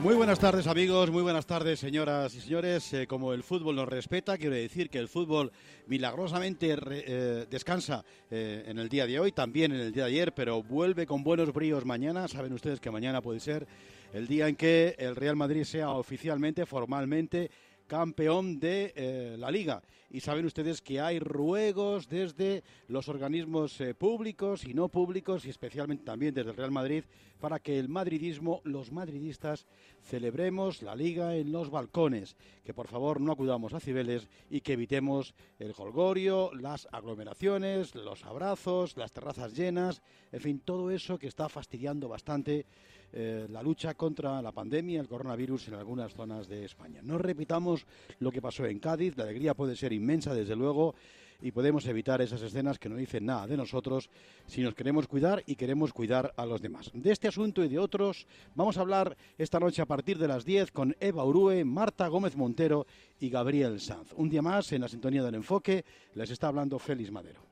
Muy buenas tardes, amigos, muy buenas tardes, señoras y señores. Como el fútbol nos respeta, quiero decir que el fútbol milagrosamente descansa en el día de hoy, también en el día de ayer, pero vuelve con buenos bríos mañana. Saben ustedes que mañana puede ser el día en que el Real Madrid sea oficialmente, formalmente, campeón de la Liga. Y saben ustedes que hay ruegos desde los organismos públicos y no públicos, y especialmente también desde el Real Madrid, para que el madridismo, los madridistas, celebremos la Liga en los balcones, que por favor no acudamos a Cibeles y que evitemos el jolgorio, las aglomeraciones, los abrazos, las terrazas llenas, en fin, todo eso que está fastidiando bastante la lucha contra la pandemia, el coronavirus en algunas zonas de España. No repitamos lo que pasó en Cádiz, la alegría puede ser inmensa desde luego y podemos evitar esas escenas que no dicen nada de nosotros si nos queremos cuidar y queremos cuidar a los demás. De este asunto y de otros vamos a hablar esta noche a partir de las 10 con Eva Urue, Marta Gómez Montero y Gabriel Sanz. Un día más en la sintonía del enfoque les está hablando Félix Madero.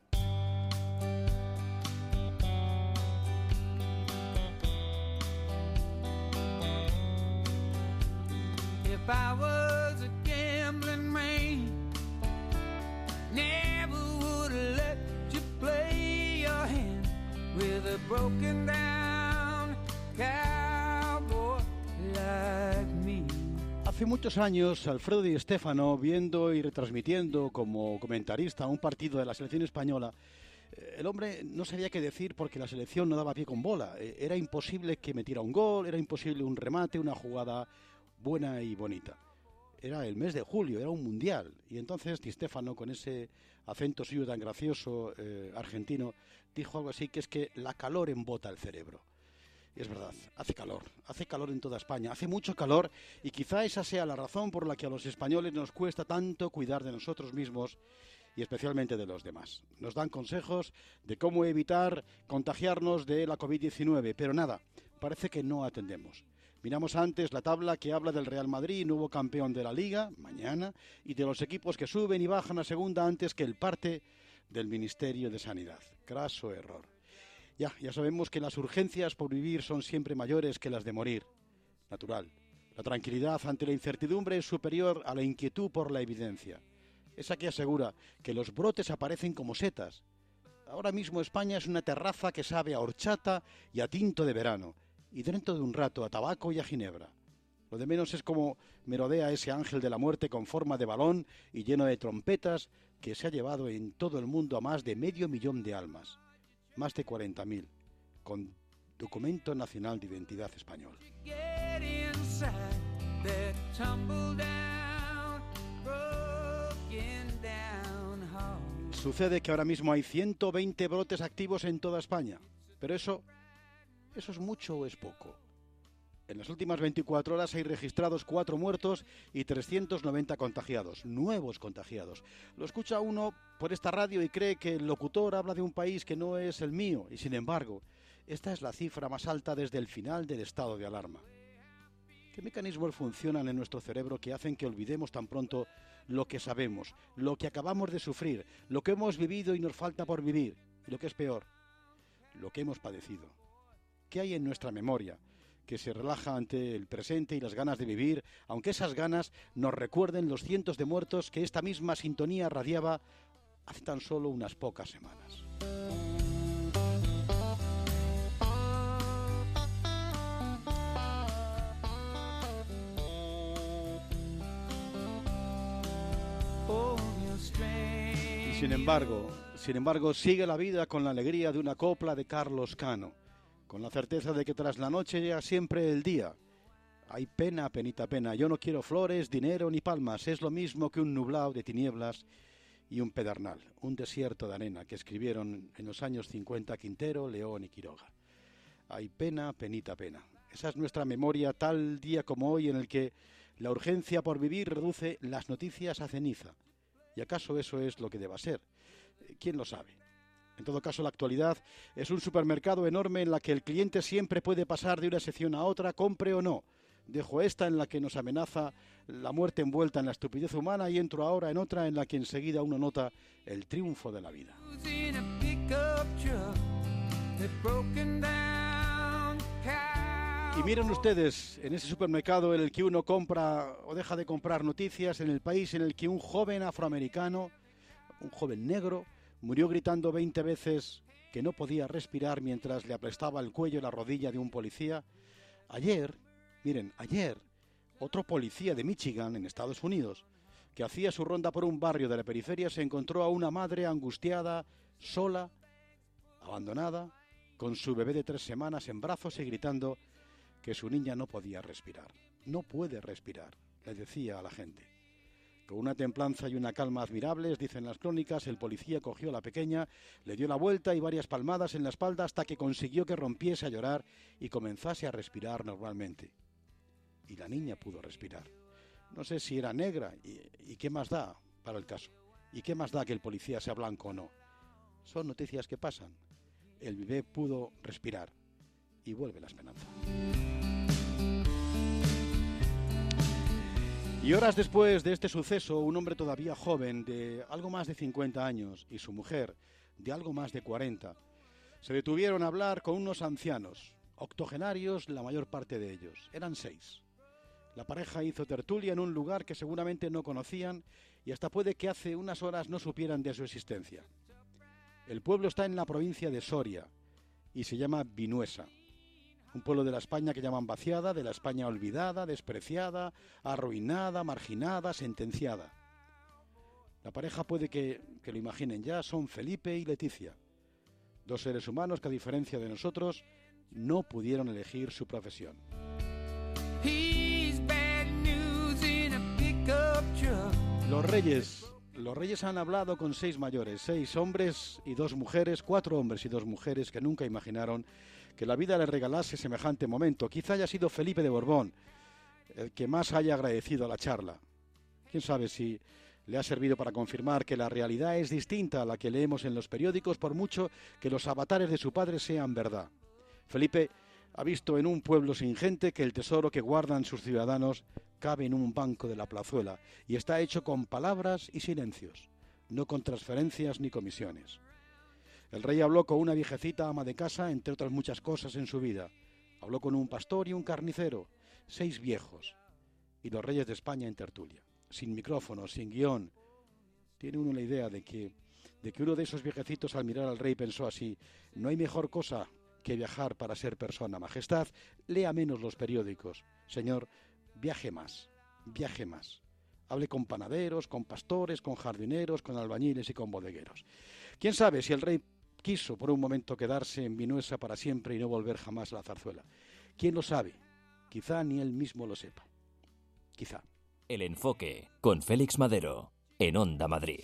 If I was a gambling man, never would have let you play your hand with a broken down cowboy like me. Hace muchos años, Alfredo Di Stéfano, viendo y retransmitiendo como comentarista un partido de la selección española, el hombre no sabía qué decir porque la selección no daba pie con bola. Era imposible que metiera un gol, era imposible un remate, una jugada buena y bonita. Era el mes de julio, era un mundial. Y entonces Di Stéfano, con ese acento suyo tan gracioso argentino, dijo algo así, que es que la calor embota el cerebro. Y es verdad, hace calor en toda España, hace mucho calor, y quizá esa sea la razón por la que a los españoles nos cuesta tanto cuidar de nosotros mismos y especialmente de los demás. Nos dan consejos de cómo evitar contagiarnos de la COVID-19, pero nada, parece que no atendemos. Miramos antes la tabla que habla del Real Madrid, nuevo campeón de la Liga, mañana, y de los equipos que suben y bajan a segunda antes que el parte del Ministerio de Sanidad. Craso error. Ya sabemos que las urgencias por vivir son siempre mayores que las de morir. Natural. La tranquilidad ante la incertidumbre es superior a la inquietud por la evidencia. Esa que asegura que los brotes aparecen como setas. Ahora mismo España es una terraza que sabe a horchata y a tinto de verano, y dentro de un rato a tabaco y a ginebra. Lo de menos es como merodea ese ángel de la muerte con forma de balón y lleno de trompetas que se ha llevado en todo el mundo a más de 500.000 de almas. Más de 40.000, con Documento Nacional de Identidad Español. Sucede que ahora mismo hay 120 brotes activos en toda España, pero ¿eso es mucho o es poco? En las últimas 24 horas hay registrados 4 muertos y 390 contagiados, nuevos contagiados. Lo escucha uno por esta radio y cree que el locutor habla de un país que no es el mío, y sin embargo, esta es la cifra más alta desde el final del estado de alarma. ¿Qué mecanismos funcionan en nuestro cerebro que hacen que olvidemos tan pronto lo que sabemos, lo que acabamos de sufrir, lo que hemos vivido y nos falta por vivir, y lo que es peor, lo que hemos padecido? ¿Qué hay en nuestra memoria que se relaja ante el presente y las ganas de vivir, aunque esas ganas nos recuerden los cientos de muertos que esta misma sintonía radiaba hace tan solo unas pocas semanas? Y sin embargo, sigue la vida con la alegría de una copla de Carlos Cano, con la certeza de que tras la noche llega siempre el día. Hay pena, penita pena, yo no quiero flores, dinero ni palmas, es lo mismo que un nublado de tinieblas y un pedernal, un desierto de arena, que escribieron en los años 50 Quintero, León y Quiroga. Hay pena, penita pena. Esa es nuestra memoria tal día como hoy, en el que la urgencia por vivir reduce las noticias a ceniza. ¿Y acaso eso es lo que deba ser? ¿Quién lo sabe? En todo caso, la actualidad es un supermercado enorme en la que el cliente siempre puede pasar de una sección a otra, compre o no. Dejo esta en la que nos amenaza la muerte envuelta en la estupidez humana y entro ahora en otra en la que enseguida uno nota el triunfo de la vida. Y miren ustedes, en ese supermercado en el que uno compra o deja de comprar noticias, en el país en el que un joven afroamericano, un joven negro, murió gritando 20 veces que no podía respirar mientras le aplastaba el cuello la rodilla de un policía. Ayer, otro policía de Michigan, en Estados Unidos, que hacía su ronda por un barrio de la periferia, se encontró a una madre angustiada, sola, abandonada, con su bebé de 3 semanas en brazos y gritando que su niña no podía respirar. No puede respirar, le decía a la gente. Con una templanza y una calma admirables, dicen las crónicas, el policía cogió a la pequeña, le dio la vuelta y varias palmadas en la espalda hasta que consiguió que rompiese a llorar y comenzase a respirar normalmente. Y la niña pudo respirar. No sé si era negra y qué más da para el caso. Y qué más da que el policía sea blanco o no. Son noticias que pasan. El bebé pudo respirar y vuelve la esperanza. Y horas después de este suceso, un hombre todavía joven, de algo más de 50 años, y su mujer, de algo más de 40, se detuvieron a hablar con unos ancianos, octogenarios la mayor parte de ellos. Eran 6. La pareja hizo tertulia en un lugar que seguramente no conocían y hasta puede que hace unas horas no supieran de su existencia. El pueblo está en la provincia de Soria y se llama Vinuesa. Un pueblo de la España que llaman vaciada, de la España olvidada, despreciada, arruinada, marginada, sentenciada. La pareja puede que lo imaginen ya, son Felipe y Leticia. 2 seres humanos que, a diferencia de nosotros, no pudieron elegir su profesión. Los reyes han hablado con 6 mayores, 6 hombres y 2 mujeres, 4 hombres y 2 mujeres que nunca imaginaron que la vida les regalase semejante momento. Quizá haya sido Felipe de Borbón el que más haya agradecido a la charla. Quién sabe si le ha servido para confirmar que la realidad es distinta a la que leemos en los periódicos, por mucho que los avatares de su padre sean verdad. Felipe ha visto en un pueblo sin gente que el tesoro que guardan sus ciudadanos cabe en un banco de la plazuela y está hecho con palabras y silencios, no con transferencias ni comisiones. El rey habló con una viejecita ama de casa, entre otras muchas cosas en su vida. Habló con un pastor y un carnicero, 6 viejos, y los reyes de España en tertulia, sin micrófono, sin guión. Tiene uno la idea de que uno de esos viejecitos al mirar al rey pensó así: no hay mejor cosa que viajar para ser persona. Majestad, lea menos los periódicos. Señor, viaje más, viaje más. Hable con panaderos, con pastores, con jardineros, con albañiles y con bodegueros. ¿Quién sabe si el rey quiso por un momento quedarse en Vinuesa para siempre y no volver jamás a la zarzuela? ¿Quién lo sabe? Quizá ni él mismo lo sepa. Quizá. El Enfoque, con Félix Madero, en Onda Madrid.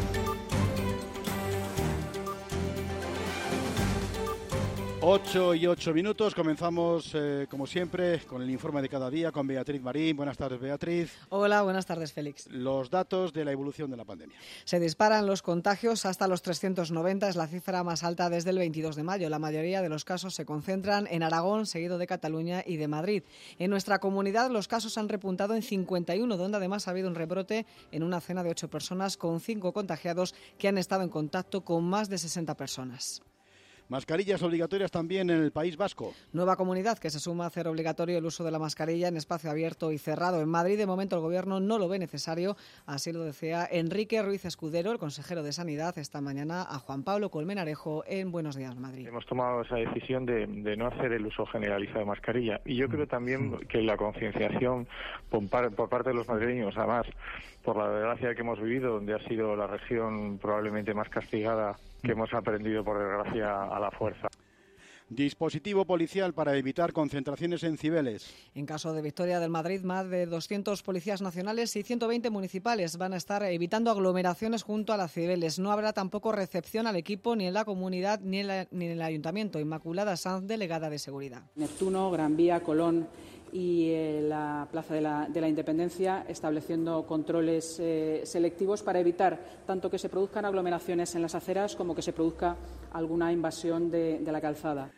8:08. Comenzamos, como siempre, con el informe de cada día con Beatriz Marín. Buenas tardes, Beatriz. Hola, buenas tardes, Félix. Los datos de la evolución de la pandemia. Se disparan los contagios hasta los 390, es la cifra más alta desde el 22 de mayo. La mayoría de los casos se concentran en Aragón, seguido de Cataluña y de Madrid. En nuestra comunidad los casos han repuntado en 51, donde además ha habido un rebrote en una cena de 8 personas con 5 contagiados que han estado en contacto con más de 60 personas. Mascarillas obligatorias también en el País Vasco. Nueva comunidad que se suma a hacer obligatorio el uso de la mascarilla en espacio abierto y cerrado. En Madrid, de momento, el Gobierno no lo ve necesario. Así lo decía Enrique Ruiz Escudero, el consejero de Sanidad, esta mañana a Juan Pablo Colmenarejo en Buenos Días, Madrid. Hemos tomado esa decisión de no hacer el uso generalizado de mascarilla. Y yo creo también que la concienciación por parte de los madrileños, además, por la desgracia que hemos vivido, donde ha sido la región probablemente más castigada, que hemos aprendido, por desgracia, a la fuerza. Dispositivo policial para evitar concentraciones en Cibeles. En caso de victoria del Madrid, más de 200 policías nacionales y 120 municipales van a estar evitando aglomeraciones junto a las Cibeles. No habrá tampoco recepción al equipo ni en la comunidad ni en el ayuntamiento. Inmaculada Sanz, delegada de Seguridad. Neptuno, Gran Vía, Colón y la Plaza de la Independencia, estableciendo controles selectivos para evitar tanto que se produzcan aglomeraciones en las aceras como que se produzca alguna invasión de la calzada.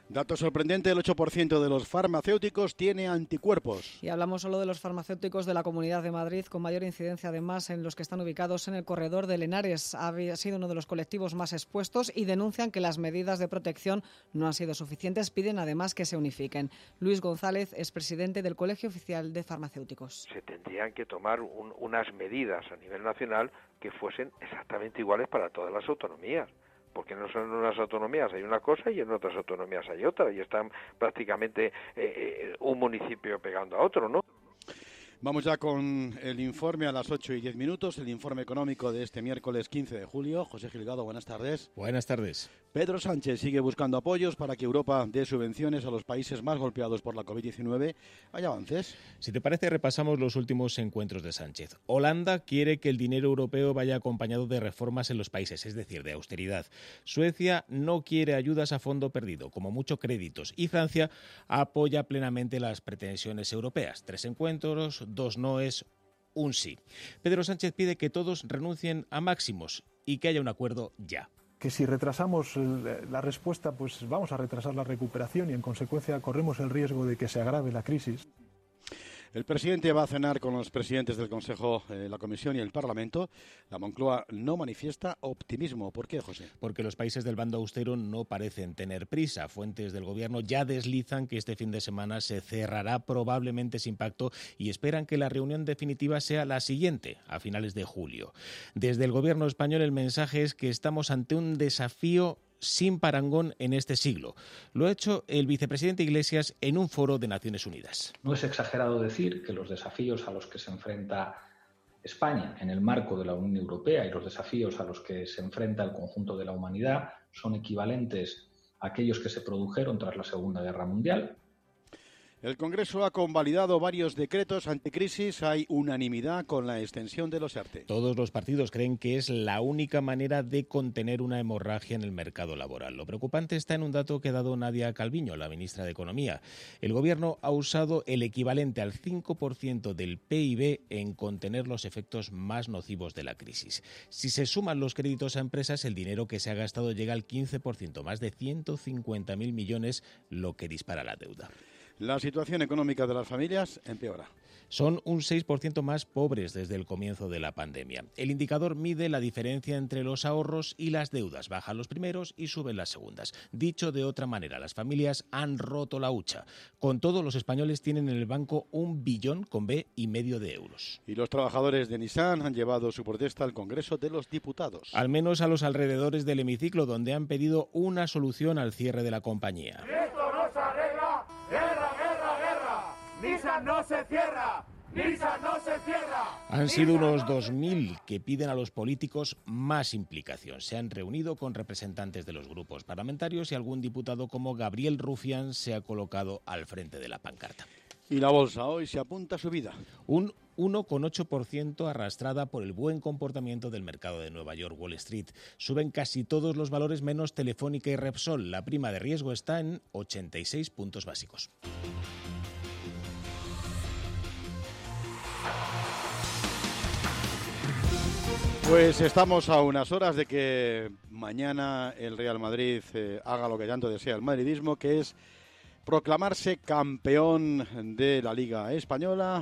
Dato sorprendente, el 8% de los farmacéuticos tiene anticuerpos. Y hablamos solo de los farmacéuticos de la Comunidad de Madrid, con mayor incidencia además en los que están ubicados en el corredor del Henares. Ha sido uno de los colectivos más expuestos y denuncian que las medidas de protección no han sido suficientes. Piden además que se unifiquen. Luis González es presidente del Colegio Oficial de Farmacéuticos. Se tendrían que tomar unas medidas a nivel nacional que fuesen exactamente iguales para todas las autonomías. Porque no son unas autonomías hay una cosa y en otras autonomías hay otra, y están prácticamente un municipio pegando a otro, ¿no? Vamos ya con el informe a las 8:10, el informe económico de este miércoles 15 de julio. José Gilgado, buenas tardes. Buenas tardes. Pedro Sánchez sigue buscando apoyos para que Europa dé subvenciones a los países más golpeados por la COVID-19. ¿Hay avances? Si te parece, repasamos los últimos encuentros de Sánchez. Holanda quiere que el dinero europeo vaya acompañado de reformas en los países, es decir, de austeridad. Suecia no quiere ayudas a fondo perdido, como mucho créditos. Y Francia apoya plenamente las pretensiones europeas. 3 encuentros, 2 noes, un sí. Pedro Sánchez pide que todos renuncien a máximos y que haya un acuerdo ya. Que si retrasamos la respuesta, pues vamos a retrasar la recuperación y en consecuencia corremos el riesgo de que se agrave la crisis. El presidente va a cenar con los presidentes del Consejo, la Comisión y el Parlamento. La Moncloa no manifiesta optimismo. ¿Por qué, José? Porque los países del bando austero no parecen tener prisa. Fuentes del Gobierno ya deslizan que este fin de semana se cerrará probablemente sin pacto y esperan que la reunión definitiva sea la siguiente, a finales de julio. Desde el Gobierno español el mensaje es que estamos ante un desafío sin parangón en este siglo. Lo ha hecho el vicepresidente Iglesias en un foro de Naciones Unidas. No es exagerado decir que los desafíos a los que se enfrenta España en el marco de la Unión Europea y los desafíos a los que se enfrenta el conjunto de la humanidad son equivalentes a aquellos que se produjeron tras la Segunda Guerra Mundial. El Congreso ha convalidado varios decretos anticrisis. Hay unanimidad con la extensión de los ERTE. Todos los partidos creen que es la única manera de contener una hemorragia en el mercado laboral. Lo preocupante está en un dato que ha dado Nadia Calviño, la ministra de Economía. El Gobierno ha usado el equivalente al 5% del PIB en contener los efectos más nocivos de la crisis. Si se suman los créditos a empresas, el dinero que se ha gastado llega al 15%, más de 150.000 millones, lo que dispara la deuda. La situación económica de las familias empeora. Son un 6% más pobres desde el comienzo de la pandemia. El indicador mide la diferencia entre los ahorros y las deudas. Bajan los primeros y suben las segundas. Dicho de otra manera, las familias han roto la hucha. Con todo, los españoles tienen en el banco 1,5 billón de euros. Y los trabajadores de Nissan han llevado su protesta al Congreso de los Diputados. Al menos a los alrededores del hemiciclo, donde han pedido una solución al cierre de la compañía. ¡Esto no se arregla! ¡Guerra, guerra, guerra! ¡Nissan no se cierra! ¡Nissan no se cierra! Han sido unos 2.000 que piden a los políticos más implicación. Se han reunido con representantes de los grupos parlamentarios y algún diputado como Gabriel Rufián se ha colocado al frente de la pancarta. Y la bolsa hoy se apunta a subida. Un 1,8% arrastrada por el buen comportamiento del mercado de Nueva York, Wall Street. Suben casi todos los valores menos Telefónica y Repsol. La prima de riesgo está en 86 puntos básicos. Pues estamos a unas horas de que mañana el Real Madrid haga lo que tanto desea el madridismo, que es proclamarse campeón de la Liga Española.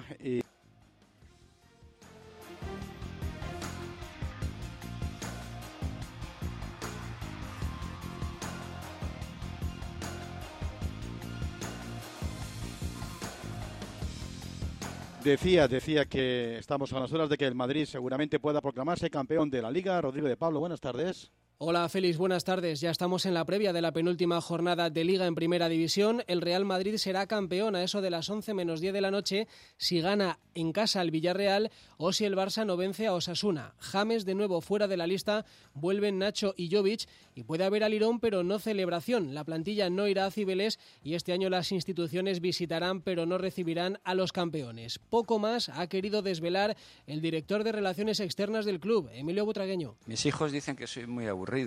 Decía que estamos a las horas de que el Madrid seguramente pueda proclamarse campeón de la Liga. Rodrigo de Pablo, buenas tardes. Hola Félix, buenas tardes. Ya estamos en la previa de la penúltima jornada de Liga en Primera División. El Real Madrid será campeón a eso de las 11 menos 10 de la noche si gana en casa al Villarreal o si el Barça no vence a Osasuna. James de nuevo fuera de la lista, vuelven Nacho y Jovic y puede haber alirón pero no celebración. La plantilla no irá a Cibeles y este año las instituciones visitarán pero no recibirán a los campeones. Poco más ha querido desvelar el director de Relaciones Externas del club, Emilio Butragueño. Mis hijos dicen que soy muy aburrido.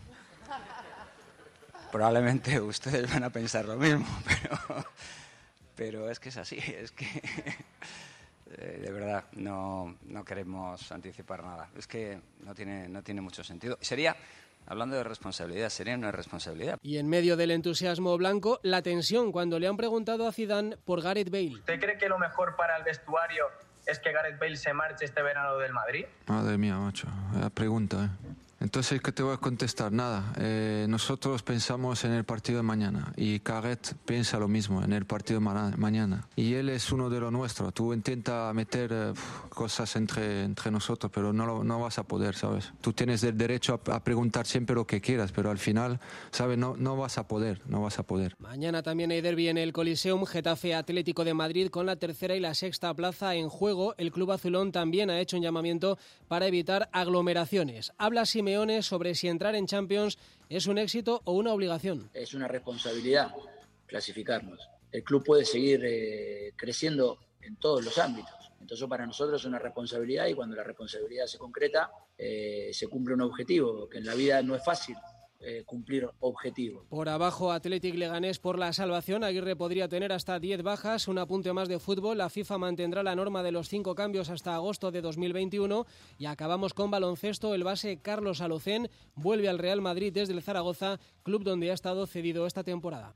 Probablemente ustedes van a pensar lo mismo, pero es que es así, es que de verdad no queremos anticipar nada. Es que no tiene mucho sentido. Sería Hablando de responsabilidad, sería una responsabilidad. Y en medio del entusiasmo blanco, la tensión cuando le han preguntado a Zidane por Gareth Bale. ¿Usted cree que lo mejor para el vestuario es que Gareth Bale se marche este verano del Madrid? Madre mía, macho, la pregunta, Entonces, ¿qué te voy a contestar? Nada, nosotros pensamos en el partido de mañana y Gareth piensa lo mismo en el partido de mañana. Y él es uno de los nuestros. Tú intenta meter cosas entre nosotros, pero no vas a poder, ¿sabes? Tú tienes el derecho a preguntar siempre lo que quieras, pero al final, ¿sabes? No vas a poder. Mañana también hay derbi en el Coliseum, Getafe Atlético de Madrid con la tercera y la sexta plaza en juego. El club azulón también ha hecho un llamamiento para evitar aglomeraciones. Habla Simeone sobre si entrar en Champions es un éxito o una obligación. Es una responsabilidad clasificarnos. El club puede seguir creciendo en todos los ámbitos. Entonces para nosotros es una responsabilidad y cuando la responsabilidad se concreta se cumple un objetivo, que en la vida no es fácil cumplir objetivos. Por abajo, Athletic Leganés por la salvación. Aguirre podría tener hasta 10 bajas. Un apunte más de fútbol. La FIFA mantendrá la norma de los 5 cambios hasta agosto de 2021. Y acabamos con baloncesto. El base Carlos Alocén vuelve al Real Madrid desde el Zaragoza, club donde ha estado cedido esta temporada.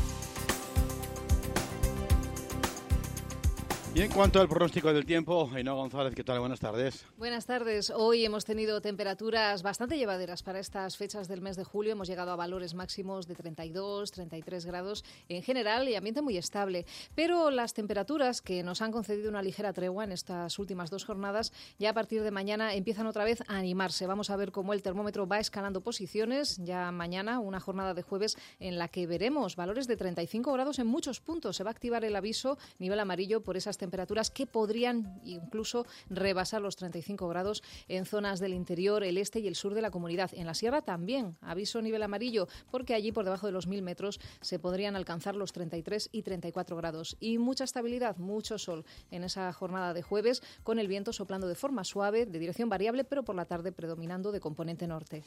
Y en cuanto al pronóstico del tiempo, Ainhoa González, ¿qué tal? Buenas tardes. Buenas tardes. Hoy hemos tenido temperaturas bastante llevaderas para estas fechas del mes de julio. Hemos llegado a valores máximos de 32, 33 grados en general y ambiente muy estable. Pero las temperaturas que nos han concedido una ligera tregua en estas últimas 2 jornadas, ya a partir de mañana empiezan otra vez a animarse. Vamos a ver cómo el termómetro va escalando posiciones. Ya mañana, una jornada de jueves en la que veremos valores de 35 grados en muchos puntos. Se va a activar el aviso nivel amarillo por esas temperaturas que podrían incluso rebasar los 35 grados en zonas del interior, el este y el sur de la comunidad. En la sierra también, aviso nivel amarillo, porque allí por debajo de los 1000 metros se podrían alcanzar los 33 y 34 grados. Y mucha estabilidad, mucho sol en esa jornada de jueves, con el viento soplando de forma suave, de dirección variable, pero por la tarde predominando de componente norte.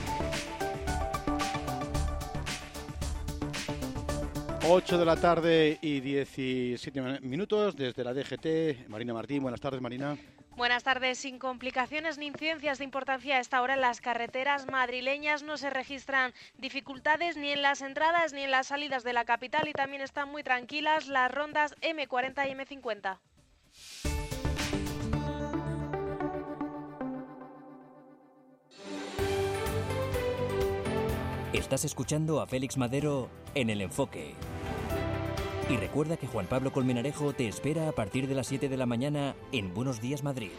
8 de la tarde y 17 minutos desde la DGT. Marina Martín, buenas tardes, Marina. Buenas tardes. Sin complicaciones ni incidencias de importancia a esta hora en las carreteras madrileñas no se registran dificultades ni en las entradas ni en las salidas de la capital y también están muy tranquilas las rondas M40 y M50. Estás escuchando a Félix Madero en El Enfoque. Y recuerda que Juan Pablo Colmenarejo te espera a partir de las 7 de la mañana en Buenos Días Madrid.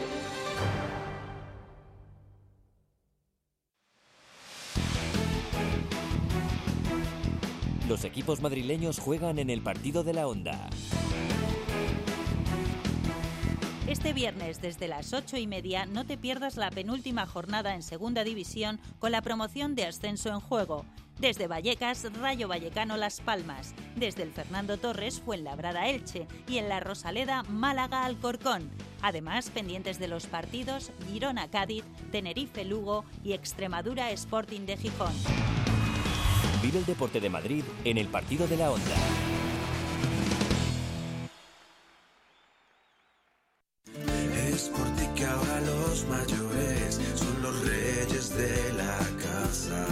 Los equipos madrileños juegan en el partido de la Onda. Este viernes desde las 8:30 no te pierdas la penúltima jornada en Segunda División con la promoción de ascenso en juego. Desde Vallecas, Rayo Vallecano Las Palmas. Desde el Fernando Torres, Fuenlabrada Elche. Y en la Rosaleda, Málaga Alcorcón. Además, pendientes de los partidos Girona Cádiz, Tenerife Lugo y Extremadura Sporting de Gijón. Vive el deporte de Madrid en el partido de la Onda. Es por ti que ahora los mayores son los reyes de la casa.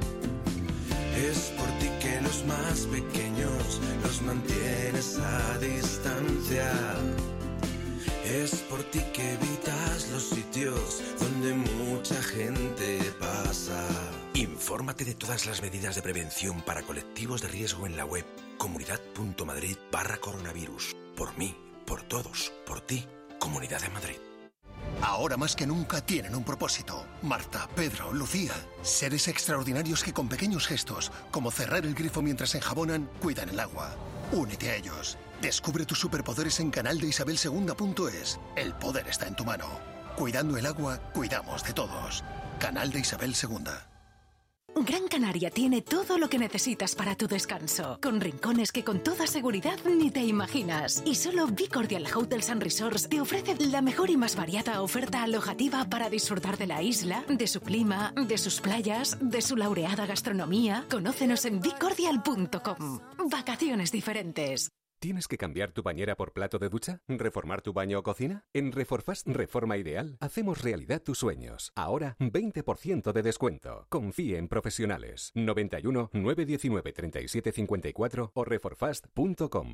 Es por ti que los más pequeños los mantienes a distancia. Es por ti que evitas los sitios donde mucha gente pasa. Infórmate de todas las medidas de prevención para colectivos de riesgo en la web comunidad.madrid/coronavirus. Por mí, por todos, por ti. Comunidad de Madrid. Ahora más que nunca tienen un propósito. Marta, Pedro, Lucía. Seres extraordinarios que con pequeños gestos, como cerrar el grifo mientras enjabonan, cuidan el agua. Únete a ellos. Descubre tus superpoderes en canaldeisabelsegunda.es. El poder está en tu mano. Cuidando el agua, cuidamos de todos. Canal de Isabel II. Gran Canaria tiene todo lo que necesitas para tu descanso, con rincones que con toda seguridad ni te imaginas. Y solo Be Cordial Hotels and Resorts te ofrece la mejor y más variada oferta alojativa para disfrutar de la isla, de su clima, de sus playas, de su laureada gastronomía. Conócenos en becordial.com. Vacaciones diferentes. ¿Tienes que cambiar tu bañera por plato de ducha? ¿Reformar tu baño o cocina? En Reforfast Reforma Ideal hacemos realidad tus sueños. Ahora 20% de descuento. Confíe en profesionales. 91 919 37 54 o reforfast.com.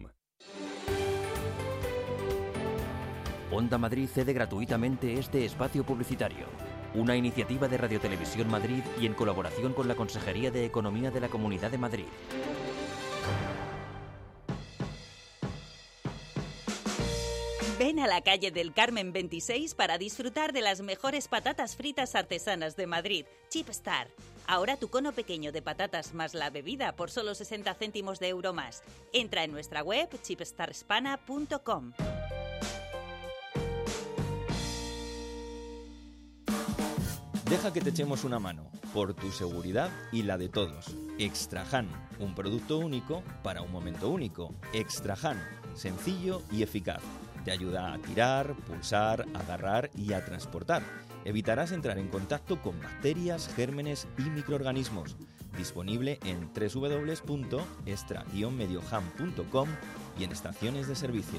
Onda Madrid cede gratuitamente este espacio publicitario. Una iniciativa de Radio Televisión Madrid y en colaboración con la Consejería de Economía de la Comunidad de Madrid. Ven a la calle del Carmen 26 para disfrutar de las mejores patatas fritas artesanas de Madrid, Chipstar. Ahora tu cono pequeño de patatas más la bebida por solo 60 céntimos de euro más. Entra en nuestra web chipstarhispana.com. Deja que te echemos una mano, por tu seguridad y la de todos. Extrahan, un producto único para un momento único. Extrahan, sencillo y eficaz. Te ayuda a tirar, pulsar, agarrar y a transportar. Evitarás entrar en contacto con bacterias, gérmenes y microorganismos. Disponible en www.extra-medioham.com y en estaciones de servicio.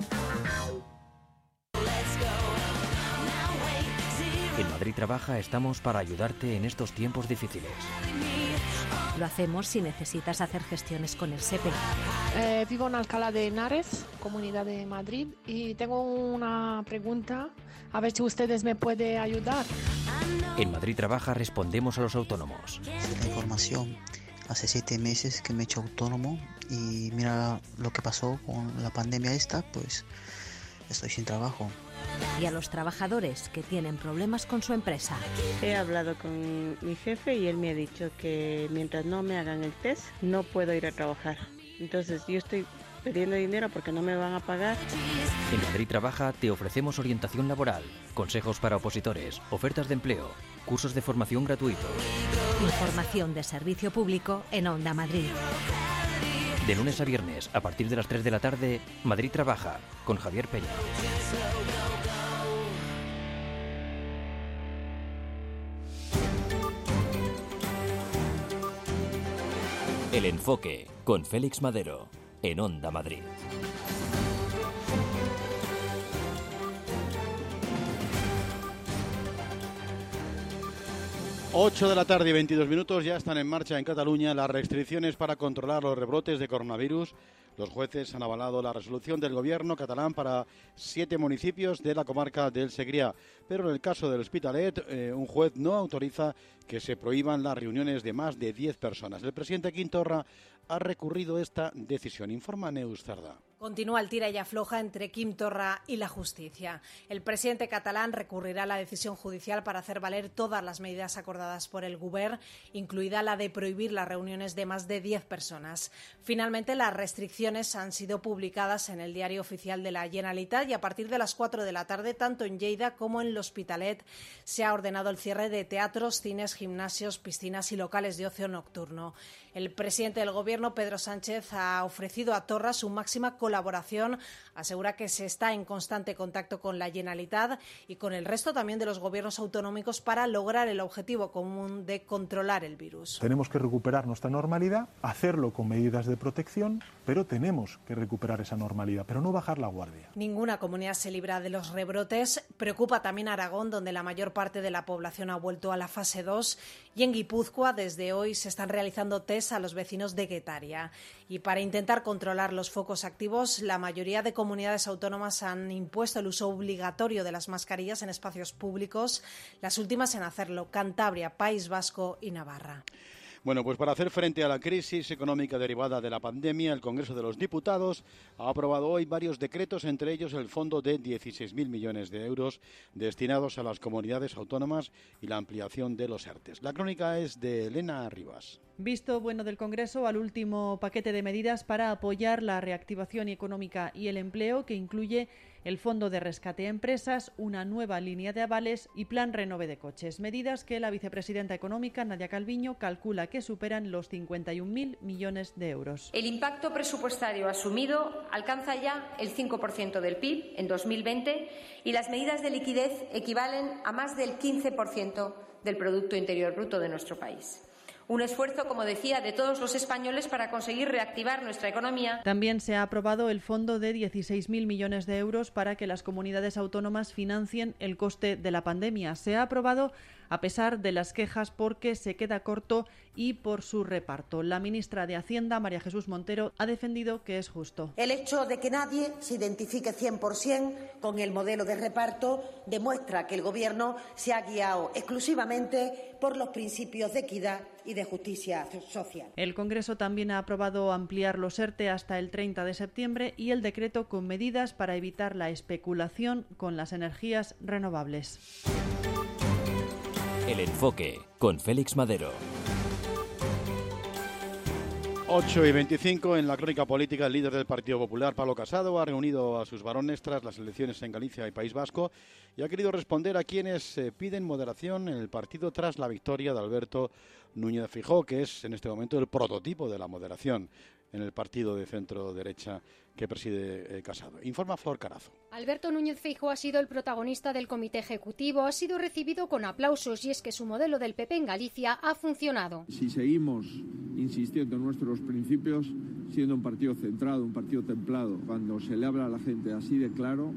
En Madrid Trabaja estamos para ayudarte en estos tiempos difíciles. Lo hacemos si necesitas hacer gestiones con el SEPE. Vivo en Alcalá de Henares, Comunidad de Madrid, y tengo una pregunta, a ver si ustedes me pueden ayudar. En Madrid Trabaja respondemos a los autónomos. La información. Hace 7 meses que me he hecho autónomo y mira lo que pasó con la pandemia esta, pues estoy sin trabajo. Y a los trabajadores que tienen problemas con su empresa. He hablado con mi jefe y él me ha dicho que mientras no me hagan el test no puedo ir a trabajar. Entonces yo estoy pidiendo dinero porque no me van a pagar. En Madrid Trabaja te ofrecemos orientación laboral, consejos para opositores, ofertas de empleo, cursos de formación gratuitos. Información de servicio público en Onda Madrid. De lunes a viernes, a partir de las 3 de la tarde, Madrid Trabaja, con Javier Peña. El Enfoque, con Félix Madero, en Onda Madrid. 8 de la tarde y 22 minutos, ya están en marcha en Cataluña las restricciones para controlar los rebrotes de coronavirus. Los jueces han avalado la resolución del gobierno catalán para 7 municipios de la comarca del Segrià. Pero en el caso del Hospitalet, un juez no autoriza que se prohíban las reuniones de más de 10 personas. El presidente Quim Torra ha recurrido esta decisión, informa Neus Cerdà. Continúa el tira y afloja entre Quim Torra y la justicia. El presidente catalán recurrirá a la decisión judicial para hacer valer todas las medidas acordadas por el Govern, incluida la de prohibir las reuniones de más de 10 personas. Finalmente, las restricciones han sido publicadas en el Diario Oficial de la Generalitat y a partir de las 4 de la tarde, tanto en Lleida como en l'Hospitalet, se ha ordenado el cierre de teatros, cines, gimnasios, piscinas y locales de ocio nocturno. El presidente del Gobierno, Pedro Sánchez, ha ofrecido a Torra su máxima colaboración. Asegura que se está en constante contacto con la Generalitat y con el resto también de los gobiernos autonómicos para lograr el objetivo común de controlar el virus. Tenemos que recuperar nuestra normalidad, hacerlo con medidas de protección, pero tenemos que recuperar esa normalidad, pero no bajar la guardia. Ninguna comunidad se libra de los rebrotes. Preocupa también Aragón, donde la mayor parte de la población ha vuelto a la fase 2, y en Guipúzcoa desde hoy se están realizando test a los vecinos de Guetaria. Y para intentar controlar los focos activos, la mayoría de comunidades autónomas han impuesto el uso obligatorio de las mascarillas en espacios públicos, las últimas en hacerlo Cantabria, País Vasco y Navarra. Bueno, pues para hacer frente a la crisis económica derivada de la pandemia, el Congreso de los Diputados ha aprobado hoy varios decretos, entre ellos el fondo de 16.000 millones de euros destinados a las comunidades autónomas y la ampliación de los ERTEs. La crónica es de Elena Rivas. Visto bueno del Congreso al último paquete de medidas para apoyar la reactivación económica y el empleo, que incluye el Fondo de Rescate a Empresas, una nueva línea de avales y Plan Renove de Coches. Medidas que la vicepresidenta económica, Nadia Calviño, calcula que superan los 51.000 millones de euros. El impacto presupuestario asumido alcanza ya el 5% del PIB en 2020 y las medidas de liquidez equivalen a más del 15% del Producto Interior Bruto de nuestro país. Un esfuerzo, como decía, de todos los españoles para conseguir reactivar nuestra economía. También se ha aprobado el fondo de 16.000 millones de euros para que las comunidades autónomas financien el coste de la pandemia. Se ha aprobado a pesar de las quejas porque se queda corto y por su reparto. La ministra de Hacienda, María Jesús Montero, ha defendido que es justo. El hecho de que nadie se identifique 100% con el modelo de reparto demuestra que el Gobierno se ha guiado exclusivamente por los principios de equidad y de justicia social. El Congreso también ha aprobado ampliar los ERTE hasta el 30 de septiembre y el decreto con medidas para evitar la especulación con las energías renovables. El enfoque con Félix Madero. 8:25 en la crónica política. El líder del Partido Popular, Pablo Casado, ha reunido a sus varones tras las elecciones en Galicia y País Vasco y ha querido responder a quienes piden moderación en el partido tras la victoria de Alberto Núñez Feijóo, que es en este momento el prototipo de la moderación en el partido de centro-derecha que preside Casado. Informa Flor Carazo. Alberto Núñez Feijóo ha sido el protagonista del comité ejecutivo, ha sido recibido con aplausos y es que su modelo del PP en Galicia ha funcionado. Si seguimos insistiendo en nuestros principios, siendo un partido centrado, un partido templado, cuando se le habla a la gente así de claro,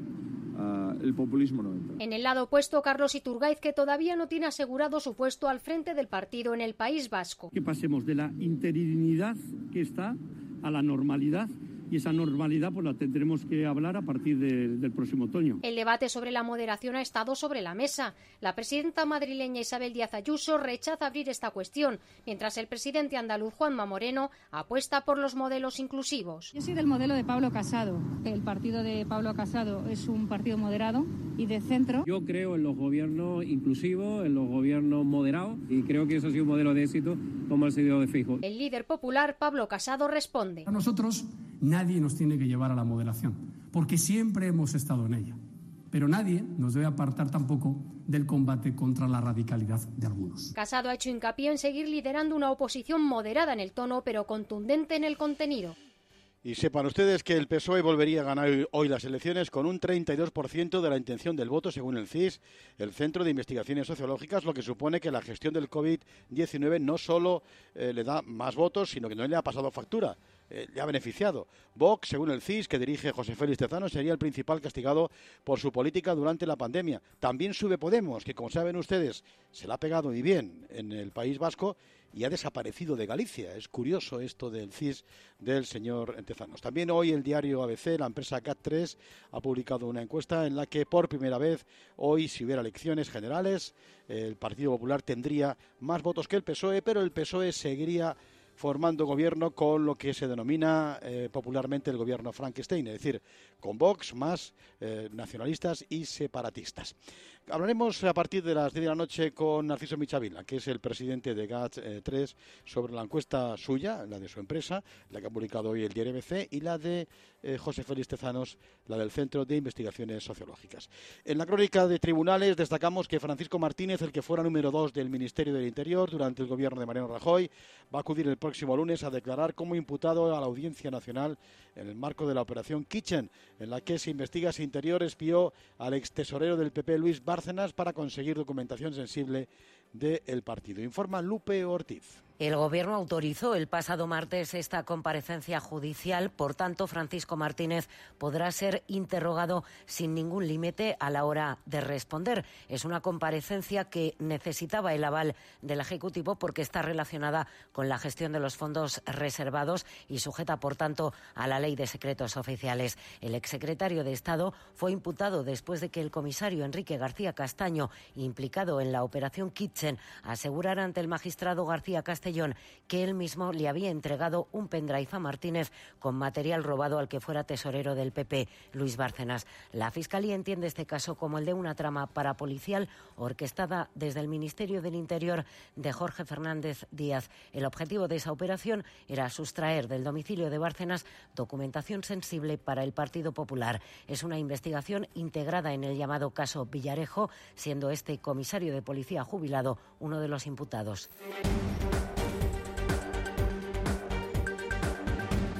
el populismo no entra. En el lado opuesto, Carlos Iturgaiz, que todavía no tiene asegurado su puesto al frente del partido en el País Vasco. Que pasemos de la interinidad que está a la normalidad. Y esa normalidad pues la tendremos que hablar a partir del próximo otoño. El debate sobre la moderación ha estado sobre la mesa. La presidenta madrileña Isabel Díaz Ayuso rechaza abrir esta cuestión, mientras el presidente andaluz Juanma Moreno apuesta por los modelos inclusivos. Yo soy del modelo de Pablo Casado. El partido de Pablo Casado es un partido moderado y de centro. Yo creo en los gobiernos inclusivos, en los gobiernos moderados y creo que eso ha sido un modelo de éxito como el seguido de Feijóo. El líder popular Pablo Casado responde. A nosotros nadie nos tiene que llevar a la moderación, porque siempre hemos estado en ella. Pero nadie nos debe apartar tampoco del combate contra la radicalidad de algunos. Casado ha hecho hincapié en seguir liderando una oposición moderada en el tono, pero contundente en el contenido. Y sepan ustedes que el PSOE volvería a ganar hoy las elecciones con un 32% de la intención del voto, según el CIS, el Centro de Investigaciones Sociológicas, lo que supone que la gestión del COVID-19 no solo le da más votos, sino que no le ha pasado factura. Le ha beneficiado. Vox, según el CIS, que dirige José Félix Tezanos, sería el principal castigado por su política durante la pandemia. También sube Podemos, que como saben ustedes, se la ha pegado y bien en el País Vasco y ha desaparecido de Galicia. Es curioso esto del CIS del señor Tezanos. También hoy el diario ABC, la empresa CAT3, ha publicado una encuesta en la que por primera vez hoy, si hubiera elecciones generales, el Partido Popular tendría más votos que el PSOE, pero el PSOE seguiría formando gobierno con lo que se denomina popularmente el gobierno Frankenstein, es decir, con Vox más nacionalistas y separatistas. Hablaremos a partir de las 10 de la noche con Narciso Michavila, que es el presidente de GAT3, sobre la encuesta suya, la de su empresa, la que ha publicado hoy el diario ABC, y la de José Félix Tezanos, la del Centro de Investigaciones Sociológicas. En la crónica de tribunales destacamos que Francisco Martínez, el que fuera número 2 del Ministerio del Interior durante el gobierno de Mariano Rajoy, va a acudir el próximo lunes a declarar como imputado a la Audiencia Nacional en el marco de la operación Kitchen, en la que se investiga si Interior espió al extesorero del PP Luis Bárcenas para conseguir documentación sensible del partido. Informa Lupe Ortiz. El Gobierno autorizó el pasado martes esta comparecencia judicial, por tanto, Francisco Martínez podrá ser interrogado sin ningún límite a la hora de responder. Es una comparecencia que necesitaba el aval del Ejecutivo porque está relacionada con la gestión de los fondos reservados y sujeta, por tanto, a la Ley de Secretos Oficiales. El exsecretario de Estado fue imputado después de que el comisario Enrique García Castaño, implicado en la operación Kitchen, asegurara ante el magistrado García Castellón que él mismo le había entregado un pendrive a Martínez con material robado al que fuera tesorero del PP, Luis Bárcenas. La Fiscalía entiende este caso como el de una trama parapolicial orquestada desde el Ministerio del Interior de Jorge Fernández Díaz. El objetivo de esa operación era sustraer del domicilio de Bárcenas documentación sensible para el Partido Popular. Es una investigación integrada en el llamado caso Villarejo, siendo este comisario de policía jubilado uno de los imputados.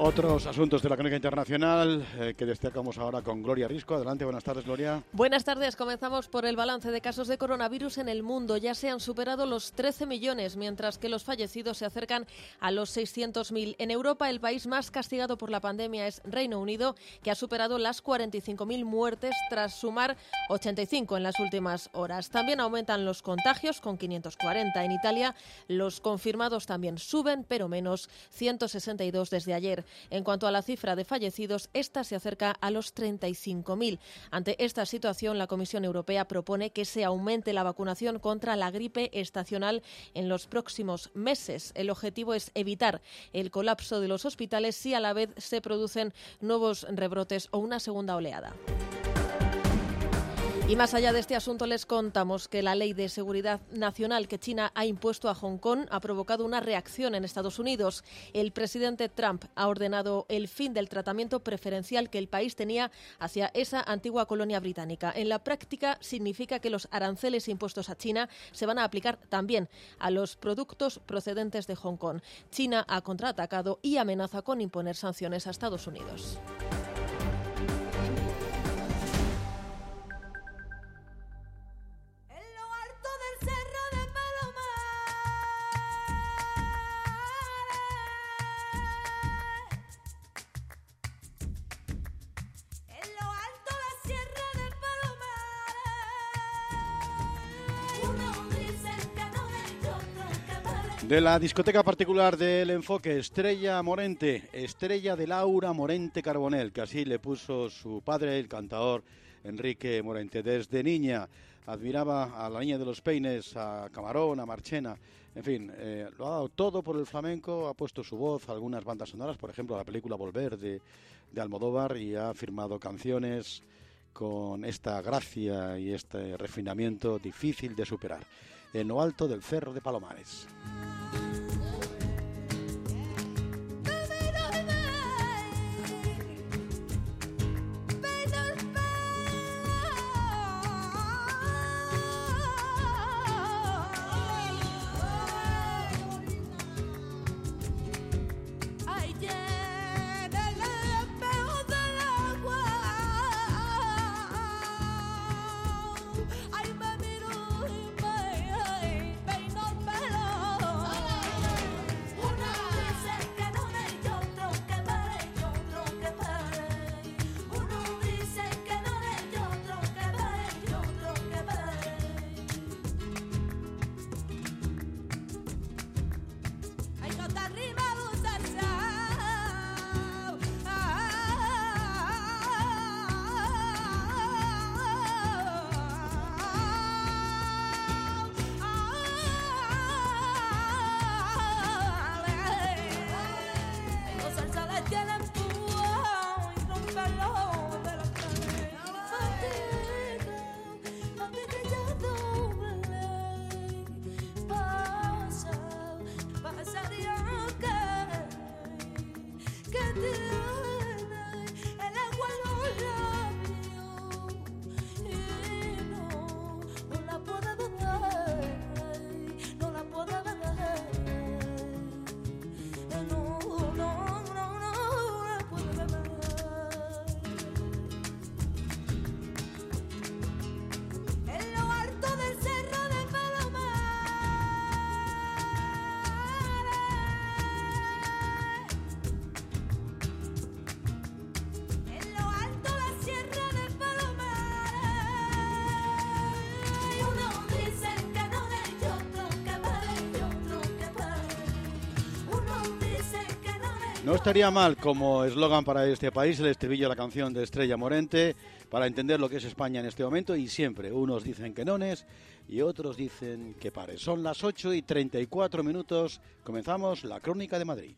Otros asuntos de la crónica internacional que destacamos ahora con Gloria Risco. Adelante, buenas tardes, Gloria. Buenas tardes. Comenzamos por el balance de casos de coronavirus en el mundo. Ya se han superado los 13 millones, mientras que los fallecidos se acercan a los 600.000. En Europa, el país más castigado por la pandemia es Reino Unido, que ha superado las 45.000 muertes tras sumar 85 en las últimas horas. También aumentan los contagios, con 540. En Italia, los confirmados también suben, pero menos, 162 desde ayer. En cuanto a la cifra de fallecidos, esta se acerca a los 35.000. Ante esta situación, la Comisión Europea propone que se aumente la vacunación contra la gripe estacional en los próximos meses. El objetivo es evitar el colapso de los hospitales si a la vez se producen nuevos rebrotes o una segunda oleada. Y más allá de este asunto, les contamos que la ley de seguridad nacional que China ha impuesto a Hong Kong ha provocado una reacción en Estados Unidos. El presidente Trump ha ordenado el fin del tratamiento preferencial que el país tenía hacia esa antigua colonia británica. En la práctica significa que los aranceles impuestos a China se van a aplicar también a los productos procedentes de Hong Kong. China ha contraatacado y amenaza con imponer sanciones a Estados Unidos. De la discoteca particular del Enfoque, Estrella Morente, Estrella de Laura Morente Carbonell, que así le puso su padre, el cantador Enrique Morente. Desde niña admiraba a la Niña de los Peines, a Camarón, a Marchena, en fin, lo ha dado todo por el flamenco, ha puesto su voz a algunas bandas sonoras, por ejemplo a la película Volver de Almodóvar, y ha firmado canciones con esta gracia y este refinamiento difícil de superar. En lo alto del Cerro de Palomares. No estaría mal como eslogan para este país el estribillo de la canción de Estrella Morente para entender lo que es España en este momento, y siempre unos dicen que nones y otros dicen que pares. Son las 8:34, comenzamos la Crónica de Madrid.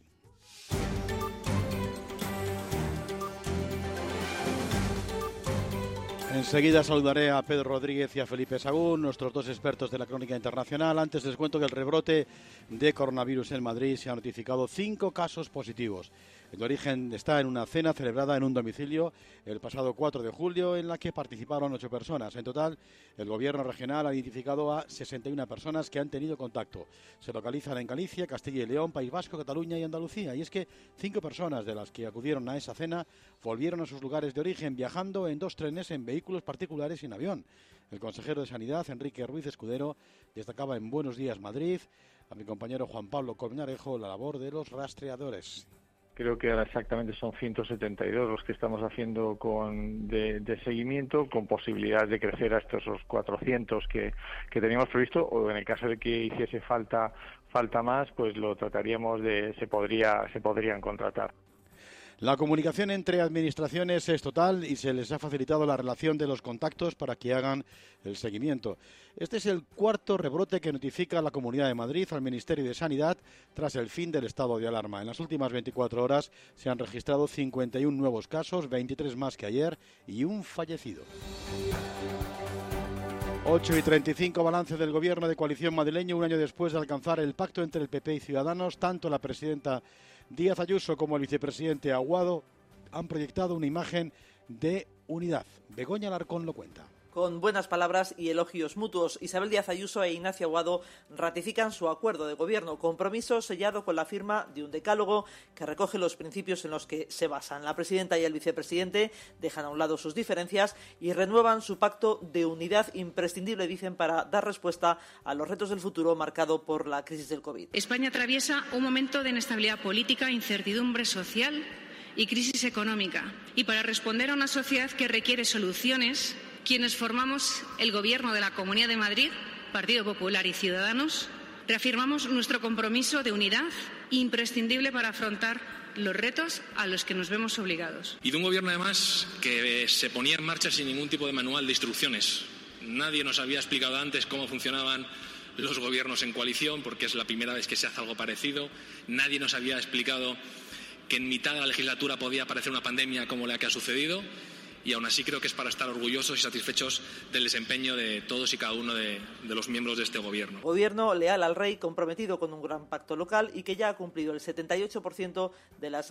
Enseguida saludaré a Pedro Rodríguez y a Felipe Sagún, nuestros dos expertos de la crónica internacional. Antes les cuento que el rebrote de coronavirus en Madrid se han notificado 5 casos positivos. El origen está en una cena celebrada en un domicilio el pasado 4 de julio en la que participaron 8 personas. En total, el gobierno regional ha identificado a 61 personas que han tenido contacto. Se localizan en Galicia, Castilla y León, País Vasco, Cataluña y Andalucía. Y es que 5 personas de las que acudieron a esa cena volvieron a sus lugares de origen viajando en 2 trenes en vehículos particulares y en avión. El consejero de Sanidad, Enrique Ruiz Escudero, destacaba en Buenos Días Madrid a mi compañero Juan Pablo Colmenarejo la labor de los rastreadores. Creo que ahora exactamente son 172 los que estamos haciendo de seguimiento, con posibilidades de crecer a estos 400 que teníamos previsto, o en el caso de que hiciese falta más, pues lo trataríamos se podrían contratar. La comunicación entre administraciones es total y se les ha facilitado la relación de los contactos para que hagan el seguimiento. Este es el 4º rebrote que notifica la Comunidad de Madrid al Ministerio de Sanidad tras el fin del estado de alarma. En las últimas 24 horas se han registrado 51 nuevos casos, 23 más que ayer y un fallecido. 8:35, balance del gobierno de coalición madrileño un año después de alcanzar el pacto entre el PP y Ciudadanos. Tanto la presidenta Díaz Ayuso como el vicepresidente Aguado han proyectado una imagen de unidad. Begoña Alarcón lo cuenta. Con buenas palabras y elogios mutuos, Isabel Díaz Ayuso e Ignacio Aguado ratifican su acuerdo de gobierno, compromiso sellado con la firma de un decálogo que recoge los principios en los que se basan. La presidenta y el vicepresidente dejan a un lado sus diferencias y renuevan su pacto de unidad imprescindible, dicen, para dar respuesta a los retos del futuro marcado por la crisis del COVID. España atraviesa un momento de inestabilidad política, incertidumbre social y crisis económica. Y para responder a una sociedad que requiere soluciones, quienes formamos el Gobierno de la Comunidad de Madrid, Partido Popular y Ciudadanos, reafirmamos nuestro compromiso de unidad imprescindible para afrontar los retos a los que nos vemos obligados. Y de un Gobierno, además, que se ponía en marcha sin ningún tipo de manual de instrucciones. Nadie nos había explicado antes cómo funcionaban los gobiernos en coalición, porque es la primera vez que se hace algo parecido. Nadie nos había explicado que en mitad de la legislatura podía aparecer una pandemia como la que ha sucedido. Y aún así creo que es para estar orgullosos y satisfechos del desempeño de todos y cada uno de los miembros de este gobierno. Gobierno leal al rey, comprometido con un gran pacto local y que ya ha cumplido el 78% de las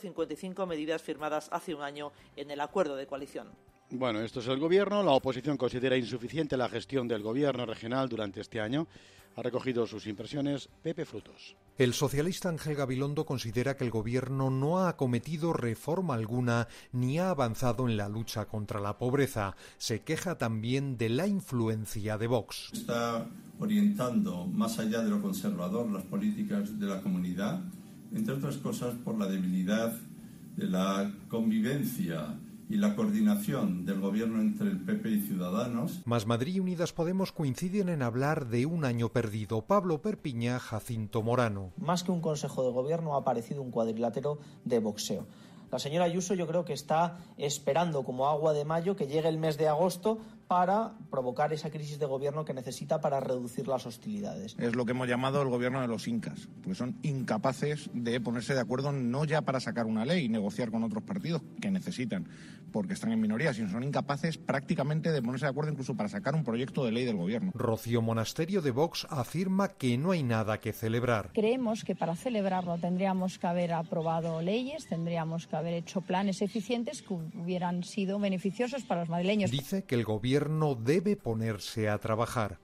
155 medidas firmadas hace un año en el acuerdo de coalición. Bueno, esto es el gobierno. La oposición considera insuficiente la gestión del gobierno regional durante este año. Ha recogido sus impresiones Pepe Frutos. El socialista Ángel Gabilondo considera que el gobierno no ha acometido reforma alguna ni ha avanzado en la lucha contra la pobreza. Se queja también de la influencia de Vox. Está orientando más allá de lo conservador las políticas de la comunidad, entre otras cosas por la debilidad de la convivencia y la coordinación del gobierno entre el PP y Ciudadanos. Más Madrid y Unidas Podemos coinciden en hablar de un año perdido. Pablo Perpiñá, Jacinto Morano. Más que un consejo de gobierno ha aparecido un cuadrilátero de boxeo. La señora Ayuso yo creo que está esperando como agua de mayo que llegue el mes de agosto para provocar esa crisis de gobierno que necesita para reducir las hostilidades. Es lo que hemos llamado el gobierno de los incas, porque son incapaces de ponerse de acuerdo no ya para sacar una ley y negociar con otros partidos que necesitan, porque están en minoría, sino son incapaces prácticamente de ponerse de acuerdo incluso para sacar un proyecto de ley del gobierno. Rocío Monasterio de Vox afirma que no hay nada que celebrar. Creemos que para celebrarlo tendríamos que haber aprobado leyes, tendríamos que haber hecho planes eficientes que hubieran sido beneficiosos para los madrileños. Dice que el gobierno debe ponerse a trabajar.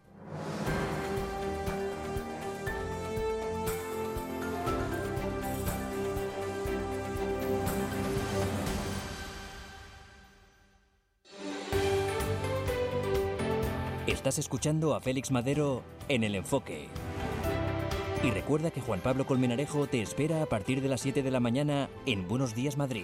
Estás escuchando a Félix Madero en El Enfoque. Y recuerda que Juan Pablo Colmenarejo te espera a partir de las 7 de la mañana en Buenos Días Madrid.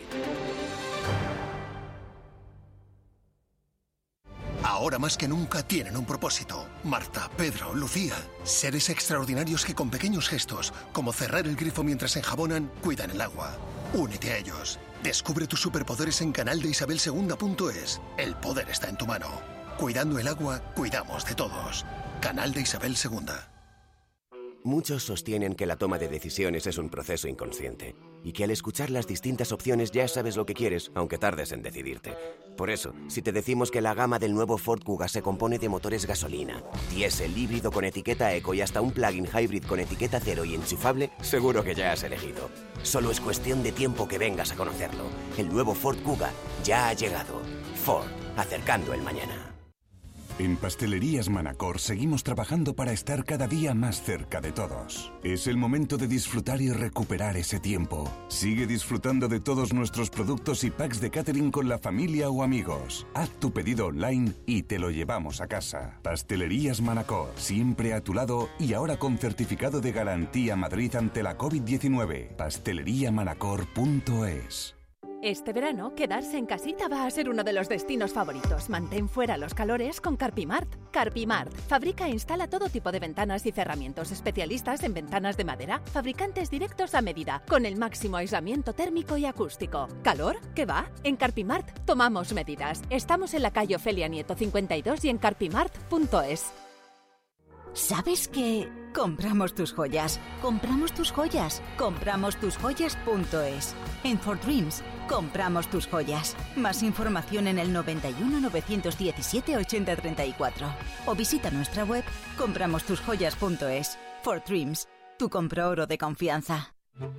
Ahora más que nunca tienen un propósito. Marta, Pedro, Lucía. Seres extraordinarios que con pequeños gestos, como cerrar el grifo mientras enjabonan, cuidan el agua. Únete a ellos. Descubre tus superpoderes en canaldeisabelsegunda.es. El poder está en tu mano. Cuidando el agua, cuidamos de todos. Canal de Isabel II. Muchos sostienen que la toma de decisiones es un proceso inconsciente y que al escuchar las distintas opciones ya sabes lo que quieres, aunque tardes en decidirte. Por eso, si te decimos que la gama del nuevo Ford Kuga se compone de motores gasolina, diésel, híbrido con etiqueta eco y hasta un plug-in hybrid con etiqueta cero y enchufable, seguro que ya has elegido. Solo es cuestión de tiempo que vengas a conocerlo. El nuevo Ford Kuga ya ha llegado. Ford, acercando el mañana. En Pastelerías Manacor seguimos trabajando para estar cada día más cerca de todos. Es el momento de disfrutar y recuperar ese tiempo. Sigue disfrutando de todos nuestros productos y packs de catering con la familia o amigos. Haz tu pedido online y te lo llevamos a casa. Pastelerías Manacor, siempre a tu lado y ahora con certificado de garantía Madrid ante la COVID-19. pasteleriamanacor.es. Este verano, quedarse en casita va a ser uno de los destinos favoritos. Mantén fuera los calores con Carpimart. Carpimart fabrica e instala todo tipo de ventanas y cerramientos, especialistas en ventanas de madera, fabricantes directos a medida, con el máximo aislamiento térmico y acústico. ¿Calor? ¿Qué va? En Carpimart tomamos medidas. Estamos en la calle Ofelia Nieto 52 y en carpimart.es. ¿Sabes qué? Compramos tus joyas, compramos tus joyas, compramos tus joyas.es. En For Dreams, compramos tus joyas. Más información en el 91 917 8034. O visita nuestra web compramostusjoyas.es. For Dreams, tu compro oro de confianza.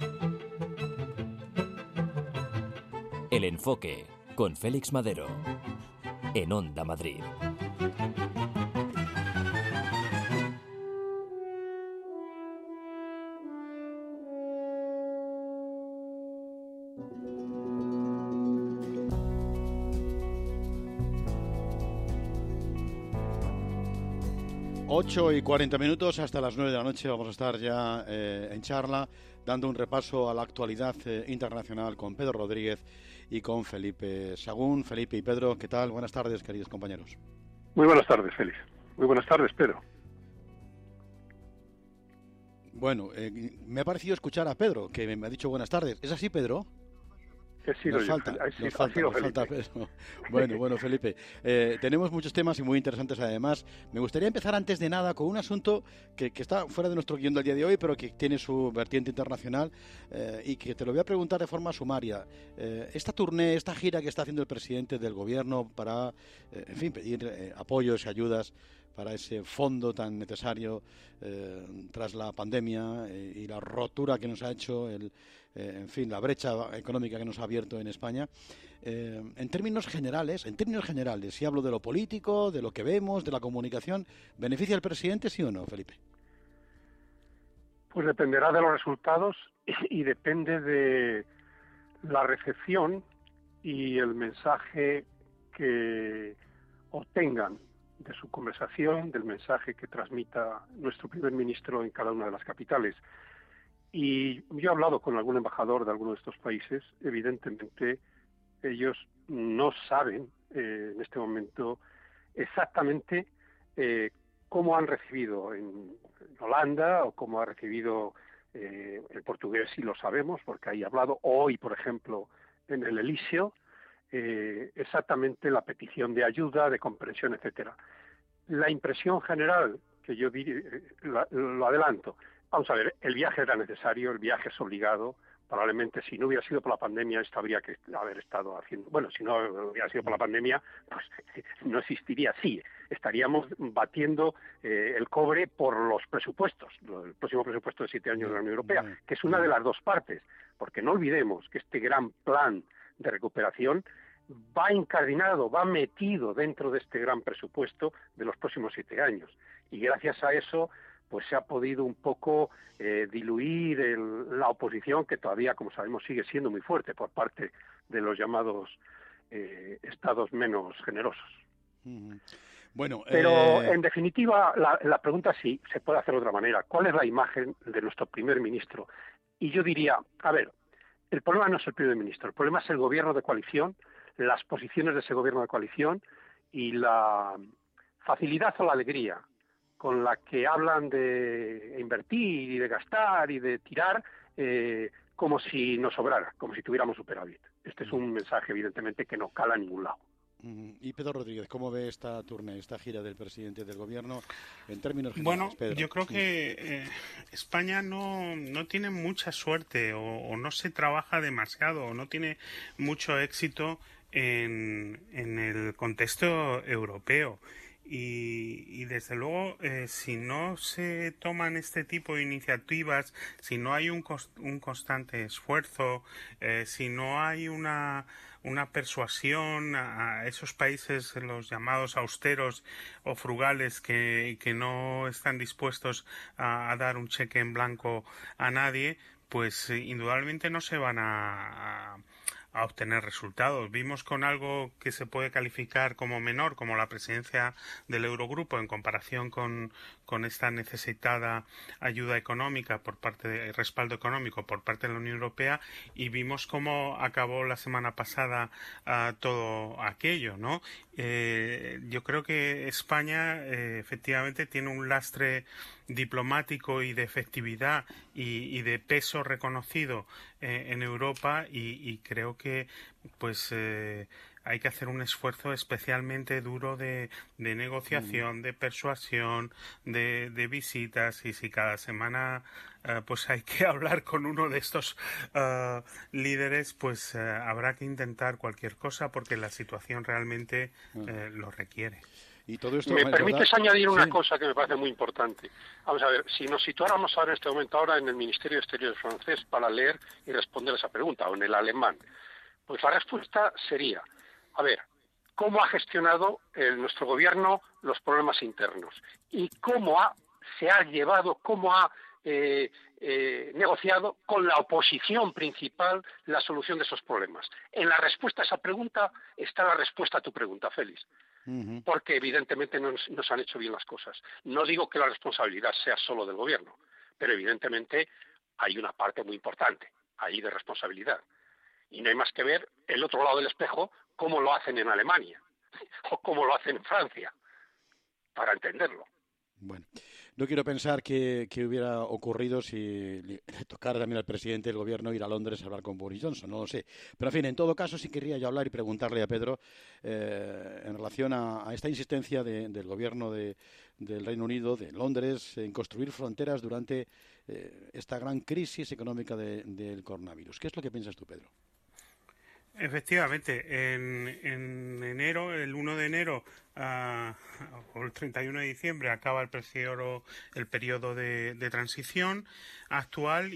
El enfoque con Félix Madero en Onda Madrid. Ocho y 40 minutos, hasta las 9 de la noche vamos a estar ya en charla, dando un repaso a la actualidad internacional con Pedro Rodríguez y con Felipe Sagún. Felipe y Pedro, ¿qué tal? Buenas tardes, queridos compañeros. Muy buenas tardes, Félix. Muy buenas tardes, Pedro. Bueno, me ha parecido escuchar a Pedro, que me ha dicho buenas tardes. ¿Es así, Pedro? Nos falta Pedro. Bueno, Felipe, tenemos muchos temas y muy interesantes además. Me gustaría empezar antes de nada con un asunto que está fuera de nuestro guión del día de hoy, pero que tiene su vertiente internacional y que te lo voy a preguntar de forma sumaria. Esta tournée, esta gira que está haciendo el presidente del gobierno para, pedir apoyos y ayudas para ese fondo tan necesario tras la pandemia y la rotura que nos ha hecho, la brecha económica que nos ha abierto en España. En términos generales, si hablo de lo político, de lo que vemos, de la comunicación, ¿beneficia al presidente, sí o no, Felipe? Pues dependerá de los resultados y depende de la recepción y el mensaje que obtengan de su conversación, del mensaje que transmita nuestro primer ministro en cada una de las capitales. Y yo he hablado con algún embajador de alguno de estos países. Evidentemente, ellos no saben en este momento exactamente cómo han recibido en Holanda o cómo ha recibido el portugués, sí lo sabemos, porque ahí he hablado hoy, por ejemplo, en el Elíseo, exactamente la petición de ayuda, de comprensión, etcétera. La impresión general, que yo lo adelanto, vamos a ver, el viaje era necesario, el viaje es obligado. Probablemente si no hubiera sido por la pandemia esto habría que haber estado haciendo. Bueno, si no hubiera sido por la pandemia, pues no existiría así. Estaríamos batiendo el cobre por los presupuestos, el próximo presupuesto de 7 años de la Unión Europea, que es una de las dos partes, porque no olvidemos que este gran plan de recuperación va incardinado, va metido dentro de este gran presupuesto de los próximos 7 años. Y gracias a eso pues se ha podido un poco diluir la oposición, que todavía, como sabemos, sigue siendo muy fuerte por parte de los llamados estados menos generosos. Bueno, pero en definitiva la pregunta sí se puede hacer de otra manera. ¿Cuál es la imagen de nuestro primer ministro? Y yo diría, a ver, el problema no es el primer ministro, el problema es el gobierno de coalición, las posiciones de ese gobierno de coalición y la facilidad o la alegría con la que hablan de invertir y de gastar y de tirar como si nos sobrara, como si tuviéramos superávit. Este es un mensaje, evidentemente, que no cala a ningún lado. Y Pedro Rodríguez, ¿cómo ve esta tournée, esta gira del presidente del gobierno en términos generales? Bueno, Pedro, yo creo que España no tiene mucha suerte o no se trabaja demasiado o no tiene mucho éxito en el contexto europeo. Y desde luego, si no se toman este tipo de iniciativas, si no hay un constante esfuerzo, si no hay una persuasión a esos países, los llamados austeros o frugales, que no están dispuestos a dar un cheque en blanco a nadie, pues indudablemente no se van a obtener resultados. Vimos con algo que se puede calificar como menor, como la presidencia del Eurogrupo, en comparación con esta necesitada ayuda económica respaldo económico por parte de la Unión Europea, y vimos cómo acabó la semana pasada todo aquello, ¿no? Yo creo que España efectivamente tiene un lastre diplomático y de efectividad y de peso reconocido en Europa, y creo que pues hay que hacer un esfuerzo especialmente duro de negociación, de persuasión, de visitas, y si cada semana pues hay que hablar con uno de estos líderes, pues habrá que intentar cualquier cosa, porque la situación realmente lo requiere. Y todo esto, ¿Me permites añadir una sí. cosa que me parece muy importante? Vamos a ver, si nos situáramos ahora en este momento en el Ministerio de Exteriores francés para leer y responder a esa pregunta, o en el alemán, pues la respuesta sería, a ver, ¿cómo ha gestionado nuestro gobierno los problemas internos? Y cómo se ha llevado, cómo ha negociado con la oposición principal la solución de esos problemas. En la respuesta a esa pregunta está la respuesta a tu pregunta, Félix. Porque evidentemente no se han hecho bien las cosas. No digo que la responsabilidad sea solo del gobierno, pero evidentemente hay una parte muy importante ahí de responsabilidad. Y no hay más que ver el otro lado del espejo, cómo lo hacen en Alemania o cómo lo hacen en Francia, para entenderlo. Bueno, no quiero pensar que hubiera ocurrido si le tocara también al presidente del gobierno ir a Londres a hablar con Boris Johnson, no lo sé. Pero en fin, en todo caso sí querría yo hablar y preguntarle a Pedro en relación a esta insistencia del gobierno del Reino Unido, de Londres, en construir fronteras durante esta gran crisis económica del coronavirus. ¿Qué es lo que piensas tú, Pedro? Efectivamente, en enero, el 1 de enero o el 31 de diciembre acaba el periodo de transición actual,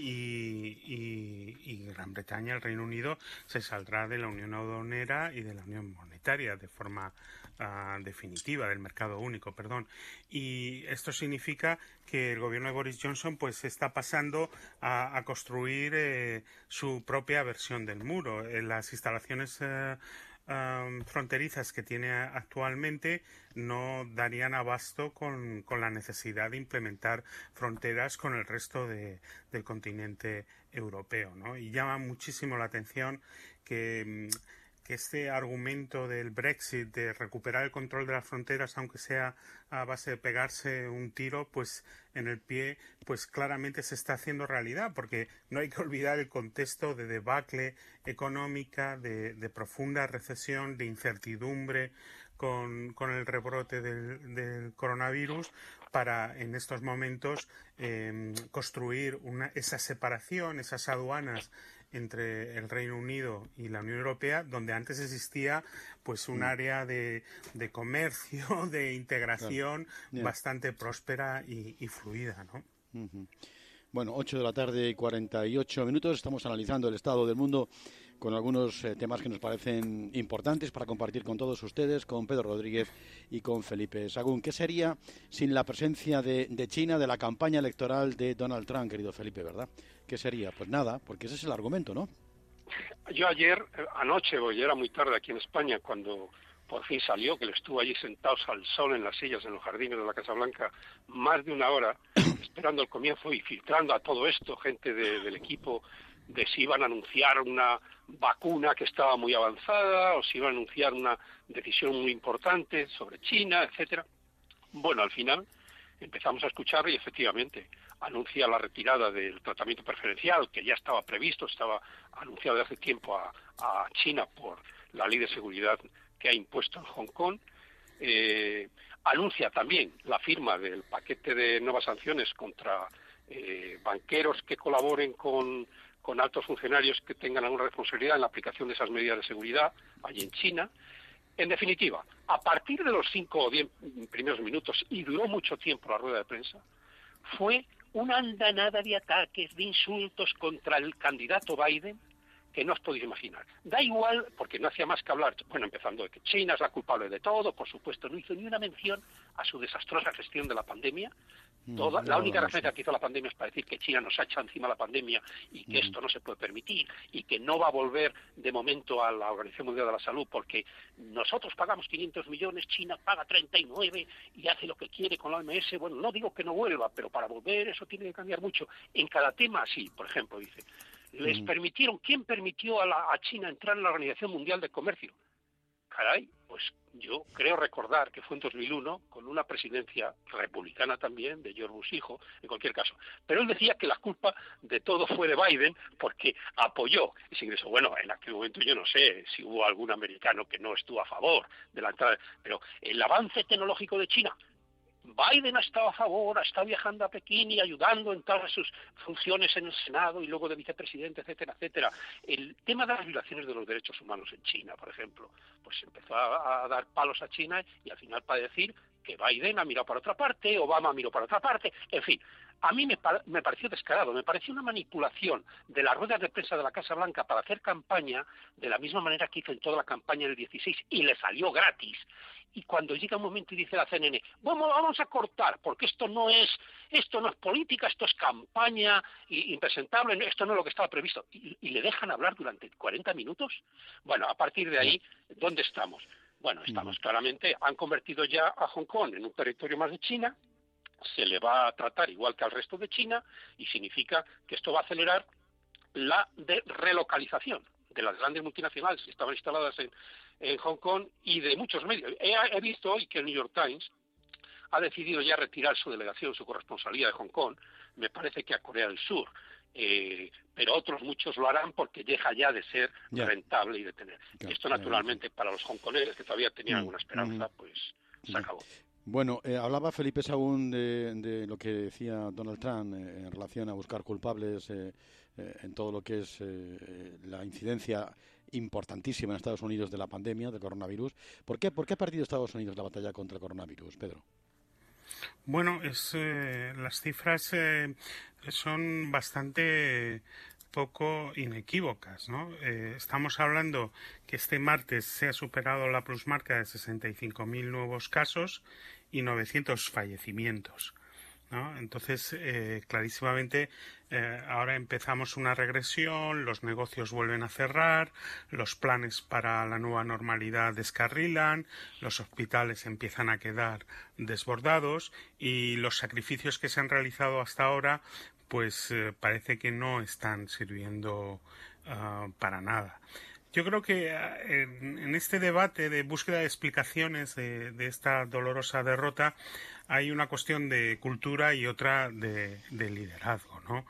y Gran Bretaña, el Reino Unido, se saldrá de la Unión Aduanera y de la Unión Monetaria de forma definitiva, del mercado único, perdón. Y esto significa que el gobierno de Boris Johnson pues está pasando a construir su propia versión del muro. Las instalaciones fronterizas que tiene actualmente no darían abasto con la necesidad de implementar fronteras con el resto del continente europeo, ¿no? Y llama muchísimo la atención que este argumento del Brexit, de recuperar el control de las fronteras, aunque sea a base de pegarse un tiro pues en el pie, pues claramente se está haciendo realidad, porque no hay que olvidar el contexto de debacle económica, de profunda recesión, de incertidumbre con el rebrote del coronavirus, para en estos momentos construir esa separación, esas aduanas entre el Reino Unido y la Unión Europea, donde antes existía pues un área de comercio, de integración bastante próspera y fluida, ¿no? Bueno, 8:48 p.m. Estamos analizando el estado del mundo con algunos temas que nos parecen importantes para compartir con todos ustedes, con Pedro Rodríguez y con Felipe Sagún. ¿Qué sería sin la presencia de China, de la campaña electoral de Donald Trump, querido Felipe, verdad? ¿Qué sería? Pues nada, porque ese es el argumento, ¿no? Yo anoche, ya era muy tarde aquí en España, cuando por fin salió, que le estuvo allí sentados al sol en las sillas en los jardines de la Casa Blanca más de una hora, esperando el comienzo y filtrando a todo esto, gente del equipo, de si iban a anunciar una vacuna que estaba muy avanzada o si iban a anunciar una decisión muy importante sobre China, etcétera. Bueno, al final empezamos a escuchar y efectivamente anuncia la retirada del tratamiento preferencial, que ya estaba previsto, estaba anunciado de hace tiempo a China por la ley de seguridad que ha impuesto en Hong Kong. Anuncia también la firma del paquete de nuevas sanciones contra banqueros que colaboren con altos funcionarios que tengan alguna responsabilidad en la aplicación de esas medidas de seguridad allí en China. En definitiva, a partir de los 5 o 10 primeros minutos, y duró mucho tiempo la rueda de prensa, fue una andanada de ataques, de insultos contra el candidato Biden, que no os podéis imaginar. Da igual, porque no hacía más que hablar, bueno, empezando de que China es la culpable de todo, por supuesto, no hizo ni una mención a su desastrosa gestión de la pandemia. La única referencia que hizo la pandemia es para decir que China nos ha echado encima la pandemia y que esto no se puede permitir y que no va a volver de momento a la Organización Mundial de la Salud porque nosotros pagamos 500 millones, China paga 39 y hace lo que quiere con la OMS. Bueno, no digo que no vuelva, pero para volver eso tiene que cambiar mucho. En cada tema, sí, por ejemplo, dice, ¿quién permitió a China entrar en la Organización Mundial de Comercio? Caray, pues yo creo recordar que fue en 2001, con una presidencia republicana también, de George Bush hijo, en cualquier caso. Pero él decía que la culpa de todo fue de Biden porque apoyó ese ingreso. Bueno, en aquel momento yo no sé si hubo algún americano que no estuvo a favor de la entrada, pero el avance tecnológico de China, Biden ha estado a favor, ha estado viajando a Pekín y ayudando en todas sus funciones en el Senado y luego de vicepresidente, etcétera, etcétera. El tema de las violaciones de los derechos humanos en China, por ejemplo, pues empezó a dar palos a China y al final para decir que Biden ha mirado para otra parte, Obama miró para otra parte, en fin. A mí me pareció descarado, me pareció una manipulación de las ruedas de prensa de la Casa Blanca para hacer campaña de la misma manera que hizo en toda la campaña del 16 y le salió gratis. Y cuando llega un momento y dice la CNN, vamos a cortar, porque esto no es política, esto es campaña impresentable, esto no es lo que estaba previsto, y le dejan hablar durante 40 minutos. Bueno, a partir de ahí, ¿dónde estamos? Bueno, estamos claramente, han convertido ya a Hong Kong en un territorio más de China, se le va a tratar igual que al resto de China, y significa que esto va a acelerar la relocalización de las grandes multinacionales que estaban instaladas en Hong Kong y de muchos medios. He visto hoy que el New York Times ha decidido ya retirar su delegación, su corresponsalía de Hong Kong, me parece que a Corea del Sur, pero otros muchos lo harán porque deja ya de ser rentable y de tener. Esto naturalmente para los hongkoneses que todavía tenían alguna esperanza, pues se acabó. Bueno, hablaba Felipe Saúl de lo que decía Donald Trump en relación a buscar culpables en todo lo que es la incidencia importantísima en Estados Unidos de la pandemia del coronavirus. ¿Por qué ha perdido Estados Unidos la batalla contra el coronavirus, Pedro? Bueno, las cifras son bastante poco inequívocas, ¿no? Estamos hablando que este martes se ha superado la plusmarca de 65.000 nuevos casos y 900 fallecimientos, ¿no? Entonces, clarísimamente, ahora empezamos una regresión, los negocios vuelven a cerrar, los planes para la nueva normalidad descarrilan, los hospitales empiezan a quedar desbordados y los sacrificios que se han realizado hasta ahora pues parece que no están sirviendo para nada. Yo creo que en este debate de búsqueda de explicaciones de esta dolorosa derrota hay una cuestión de cultura y otra de liderazgo, ¿no?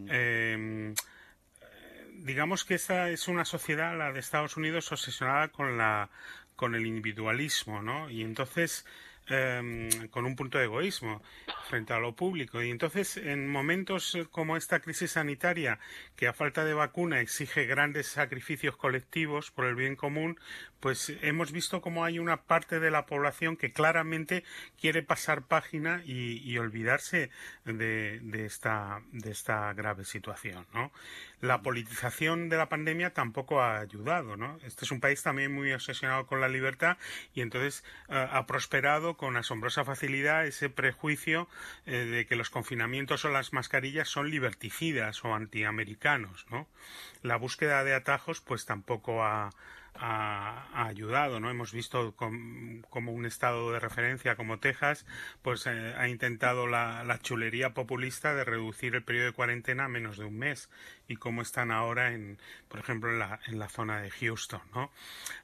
Digamos que esta es una sociedad, la de Estados Unidos, obsesionada con el individualismo, ¿no? Y entonces con un punto de egoísmo frente a lo público. Y entonces, en momentos como esta crisis sanitaria, que a falta de vacuna exige grandes sacrificios colectivos por el bien común, pues hemos visto cómo hay una parte de la población que claramente quiere pasar página y olvidarse de esta grave situación, ¿no? La politización de la pandemia tampoco ha ayudado, ¿no? Este es un país también muy obsesionado con la libertad y entonces ha prosperado con asombrosa facilidad ese prejuicio de que los confinamientos o las mascarillas son liberticidas o antiamericanos, ¿no? La búsqueda de atajos pues tampoco ha ayudado, ¿no? Hemos visto como un estado de referencia como Texas pues ha intentado la chulería populista de reducir el periodo de cuarentena a menos de un mes y cómo están ahora por ejemplo en la zona de Houston, ¿no?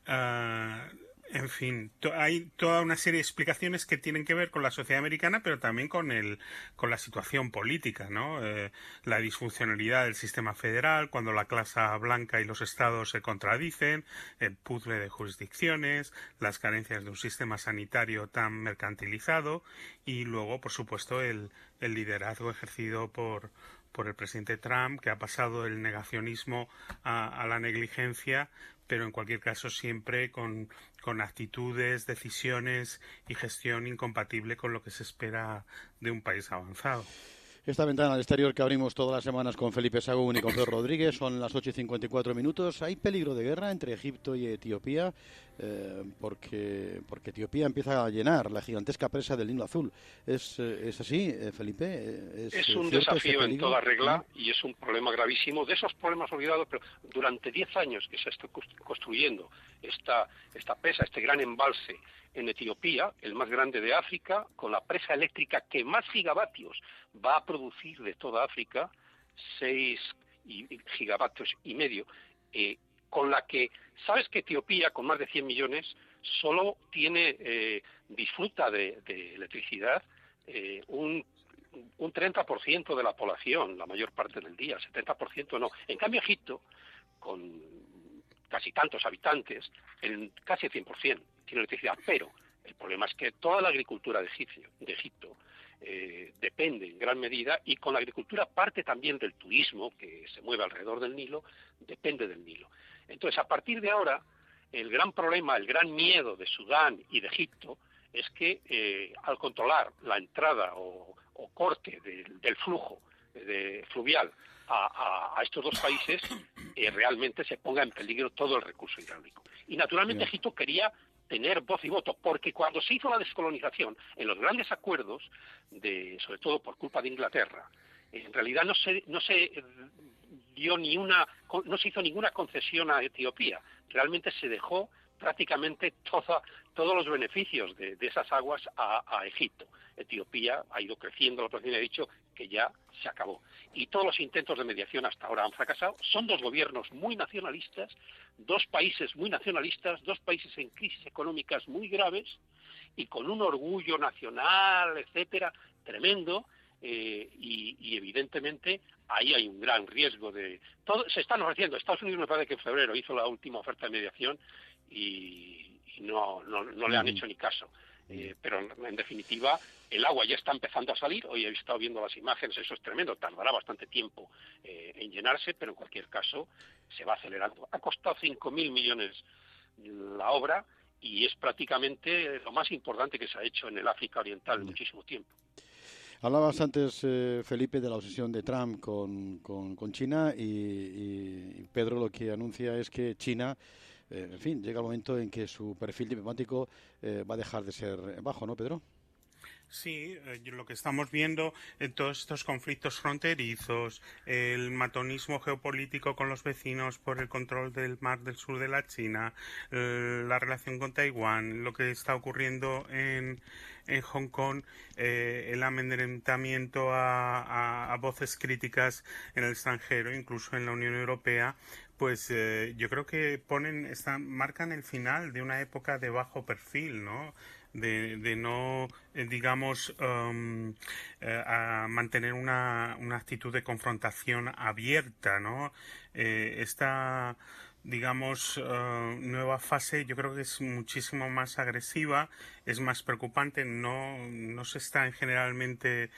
En fin, hay toda una serie de explicaciones que tienen que ver con la sociedad americana, pero también con la situación política, ¿no? La disfuncionalidad del sistema federal, cuando la clase blanca y los estados se contradicen, el puzzle de jurisdicciones, las carencias de un sistema sanitario tan mercantilizado y luego, por supuesto, el liderazgo ejercido por por el presidente Trump, que ha pasado del negacionismo a la negligencia, pero en cualquier caso siempre con actitudes, decisiones y gestión incompatible con lo que se espera de un país avanzado. Esta ventana al exterior que abrimos todas las semanas con Felipe Sagún y con Pedro Rodríguez, son las 8:54 minutos. ¿Hay peligro de guerra entre Egipto y Etiopía? Porque Etiopía empieza a llenar la gigantesca presa del Nilo Azul. ¿Es así, Felipe? Es un desafío en toda regla y es un problema gravísimo. De esos problemas olvidados, pero durante 10 años que se está construyendo esta presa, este gran embalse en Etiopía, el más grande de África, con la presa eléctrica que más gigavatios va a producir de toda África, 6 gigavatios y medio, con la que, sabes que Etiopía, con más de 100 millones, solo disfruta de electricidad un 30% de la población, la mayor parte del día, 70% no. En cambio, Egipto, con casi tantos habitantes, casi el 100% tiene electricidad, pero el problema es que toda la agricultura de Egipto depende en gran medida, y con la agricultura parte también del turismo que se mueve alrededor del Nilo, depende del Nilo. Entonces, a partir de ahora, el gran problema, el gran miedo de Sudán y de Egipto es que al controlar la entrada o corte del flujo fluvial a estos dos países, realmente se ponga en peligro todo el recurso hidráulico. Y naturalmente Egipto quería tener voz y voto, porque cuando se hizo la descolonización, en los grandes acuerdos, sobre todo por culpa de Inglaterra, en realidad no se hizo ninguna concesión a Etiopía. Realmente se dejó prácticamente todos los beneficios de esas aguas a Egipto. Etiopía ha ido creciendo, la oposición ha dicho que ya se acabó. Y todos los intentos de mediación hasta ahora han fracasado. Son dos gobiernos muy nacionalistas, dos países muy nacionalistas, dos países en crisis económicas muy graves y con un orgullo nacional, etcétera, tremendo. Y evidentemente ahí hay un gran riesgo se están ofreciendo. Estados Unidos, me parece que en febrero hizo la última oferta de mediación y no le han hecho ni caso. Pero en definitiva el agua ya está empezando a salir. Hoy he estado viendo las imágenes, eso es tremendo, tardará bastante tiempo en llenarse, pero en cualquier caso se va acelerando. Ha costado 5.000 millones la obra y es prácticamente lo más importante que se ha hecho en el África Oriental en muchísimo tiempo. Hablabas antes, Felipe, de la obsesión de Trump con China y Pedro lo que anuncia es que China, en fin, llega el momento en que su perfil diplomático va a dejar de ser bajo, ¿no, Pedro? Sí, lo que estamos viendo en todos estos conflictos fronterizos, el matonismo geopolítico con los vecinos por el control del mar del sur de la China, la relación con Taiwán, lo que está ocurriendo en Hong Kong, el amedrentamiento a voces críticas en el extranjero, incluso en la Unión Europea, pues yo creo que marcan el final de una época de bajo perfil, ¿no? De no, digamos, a mantener una actitud de confrontación abierta, ¿no? Esta, digamos, nueva fase yo creo que es muchísimo más agresiva, es más preocupante, no se está en general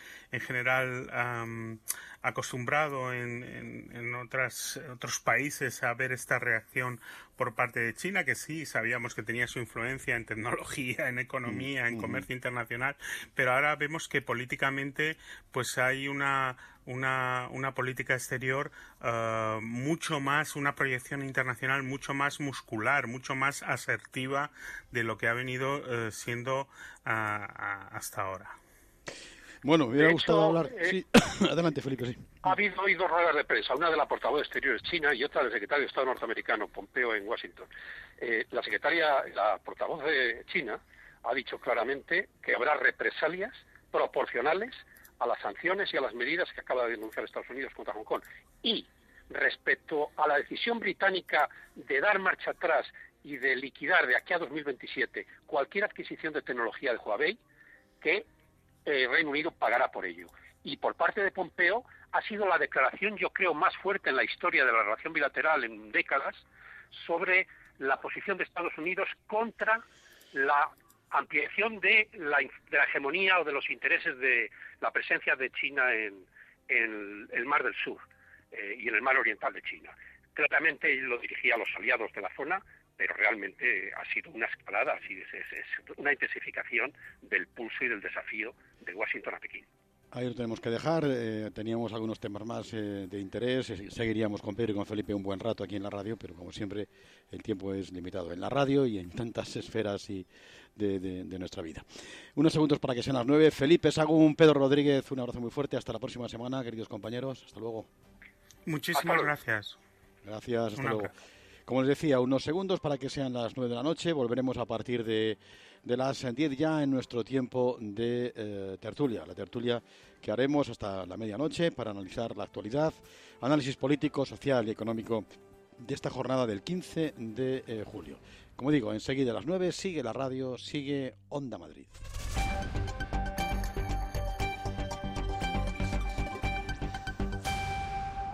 acostumbrado en otros países a ver esta reacción por parte de China, que sí sabíamos que tenía su influencia en tecnología, en economía, en comercio internacional, pero ahora vemos que políticamente pues hay una política exterior mucho más, una proyección internacional mucho más muscular, mucho más asertiva de lo que ha venido siendo hasta ahora. Bueno, me hubiera gustado hablar... Sí, adelante, Felipe, sí. Ha habido hoy dos ruedas de prensa, una de la portavoz de Exteriores China y otra del secretario de Estado norteamericano, Pompeo, en Washington. La portavoz de China ha dicho claramente que habrá represalias proporcionales a las sanciones y a las medidas que acaba de denunciar Estados Unidos contra Hong Kong. Y respecto a la decisión británica de dar marcha atrás y de liquidar de aquí a 2027 cualquier adquisición de tecnología de Huawei, que Reino Unido pagará por ello. Y por parte de Pompeo ha sido la declaración, yo creo, más fuerte en la historia de la relación bilateral en décadas sobre la posición de Estados Unidos contra la ampliación de la hegemonía o de los intereses de la presencia de China en el Mar del Sur y en el Mar Oriental de China. Claramente lo dirigía a los aliados de la zona, pero realmente ha sido una escalada, es una intensificación del pulso y del desafío de Washington a Pekín. Ahí lo tenemos que dejar. Teníamos algunos temas más de interés. Seguiríamos con Pedro y con Felipe un buen rato aquí en la radio, pero como siempre el tiempo es limitado en la radio y en tantas esferas de nuestra vida. Unos segundos para que sean las 9. Felipe Sagún, Pedro Rodríguez, un abrazo muy fuerte. Hasta la próxima semana, queridos compañeros. Hasta luego. Muchísimas gracias. Gracias, hasta luego. Como les decía, unos segundos para que sean las 9 de la noche. Volveremos a partir de las 10 ya en nuestro tiempo de tertulia. La tertulia que haremos hasta la medianoche para analizar la actualidad, análisis político, social y económico de esta jornada del 15 de julio. Como digo, enseguida a las 9 sigue la radio, sigue Onda Madrid.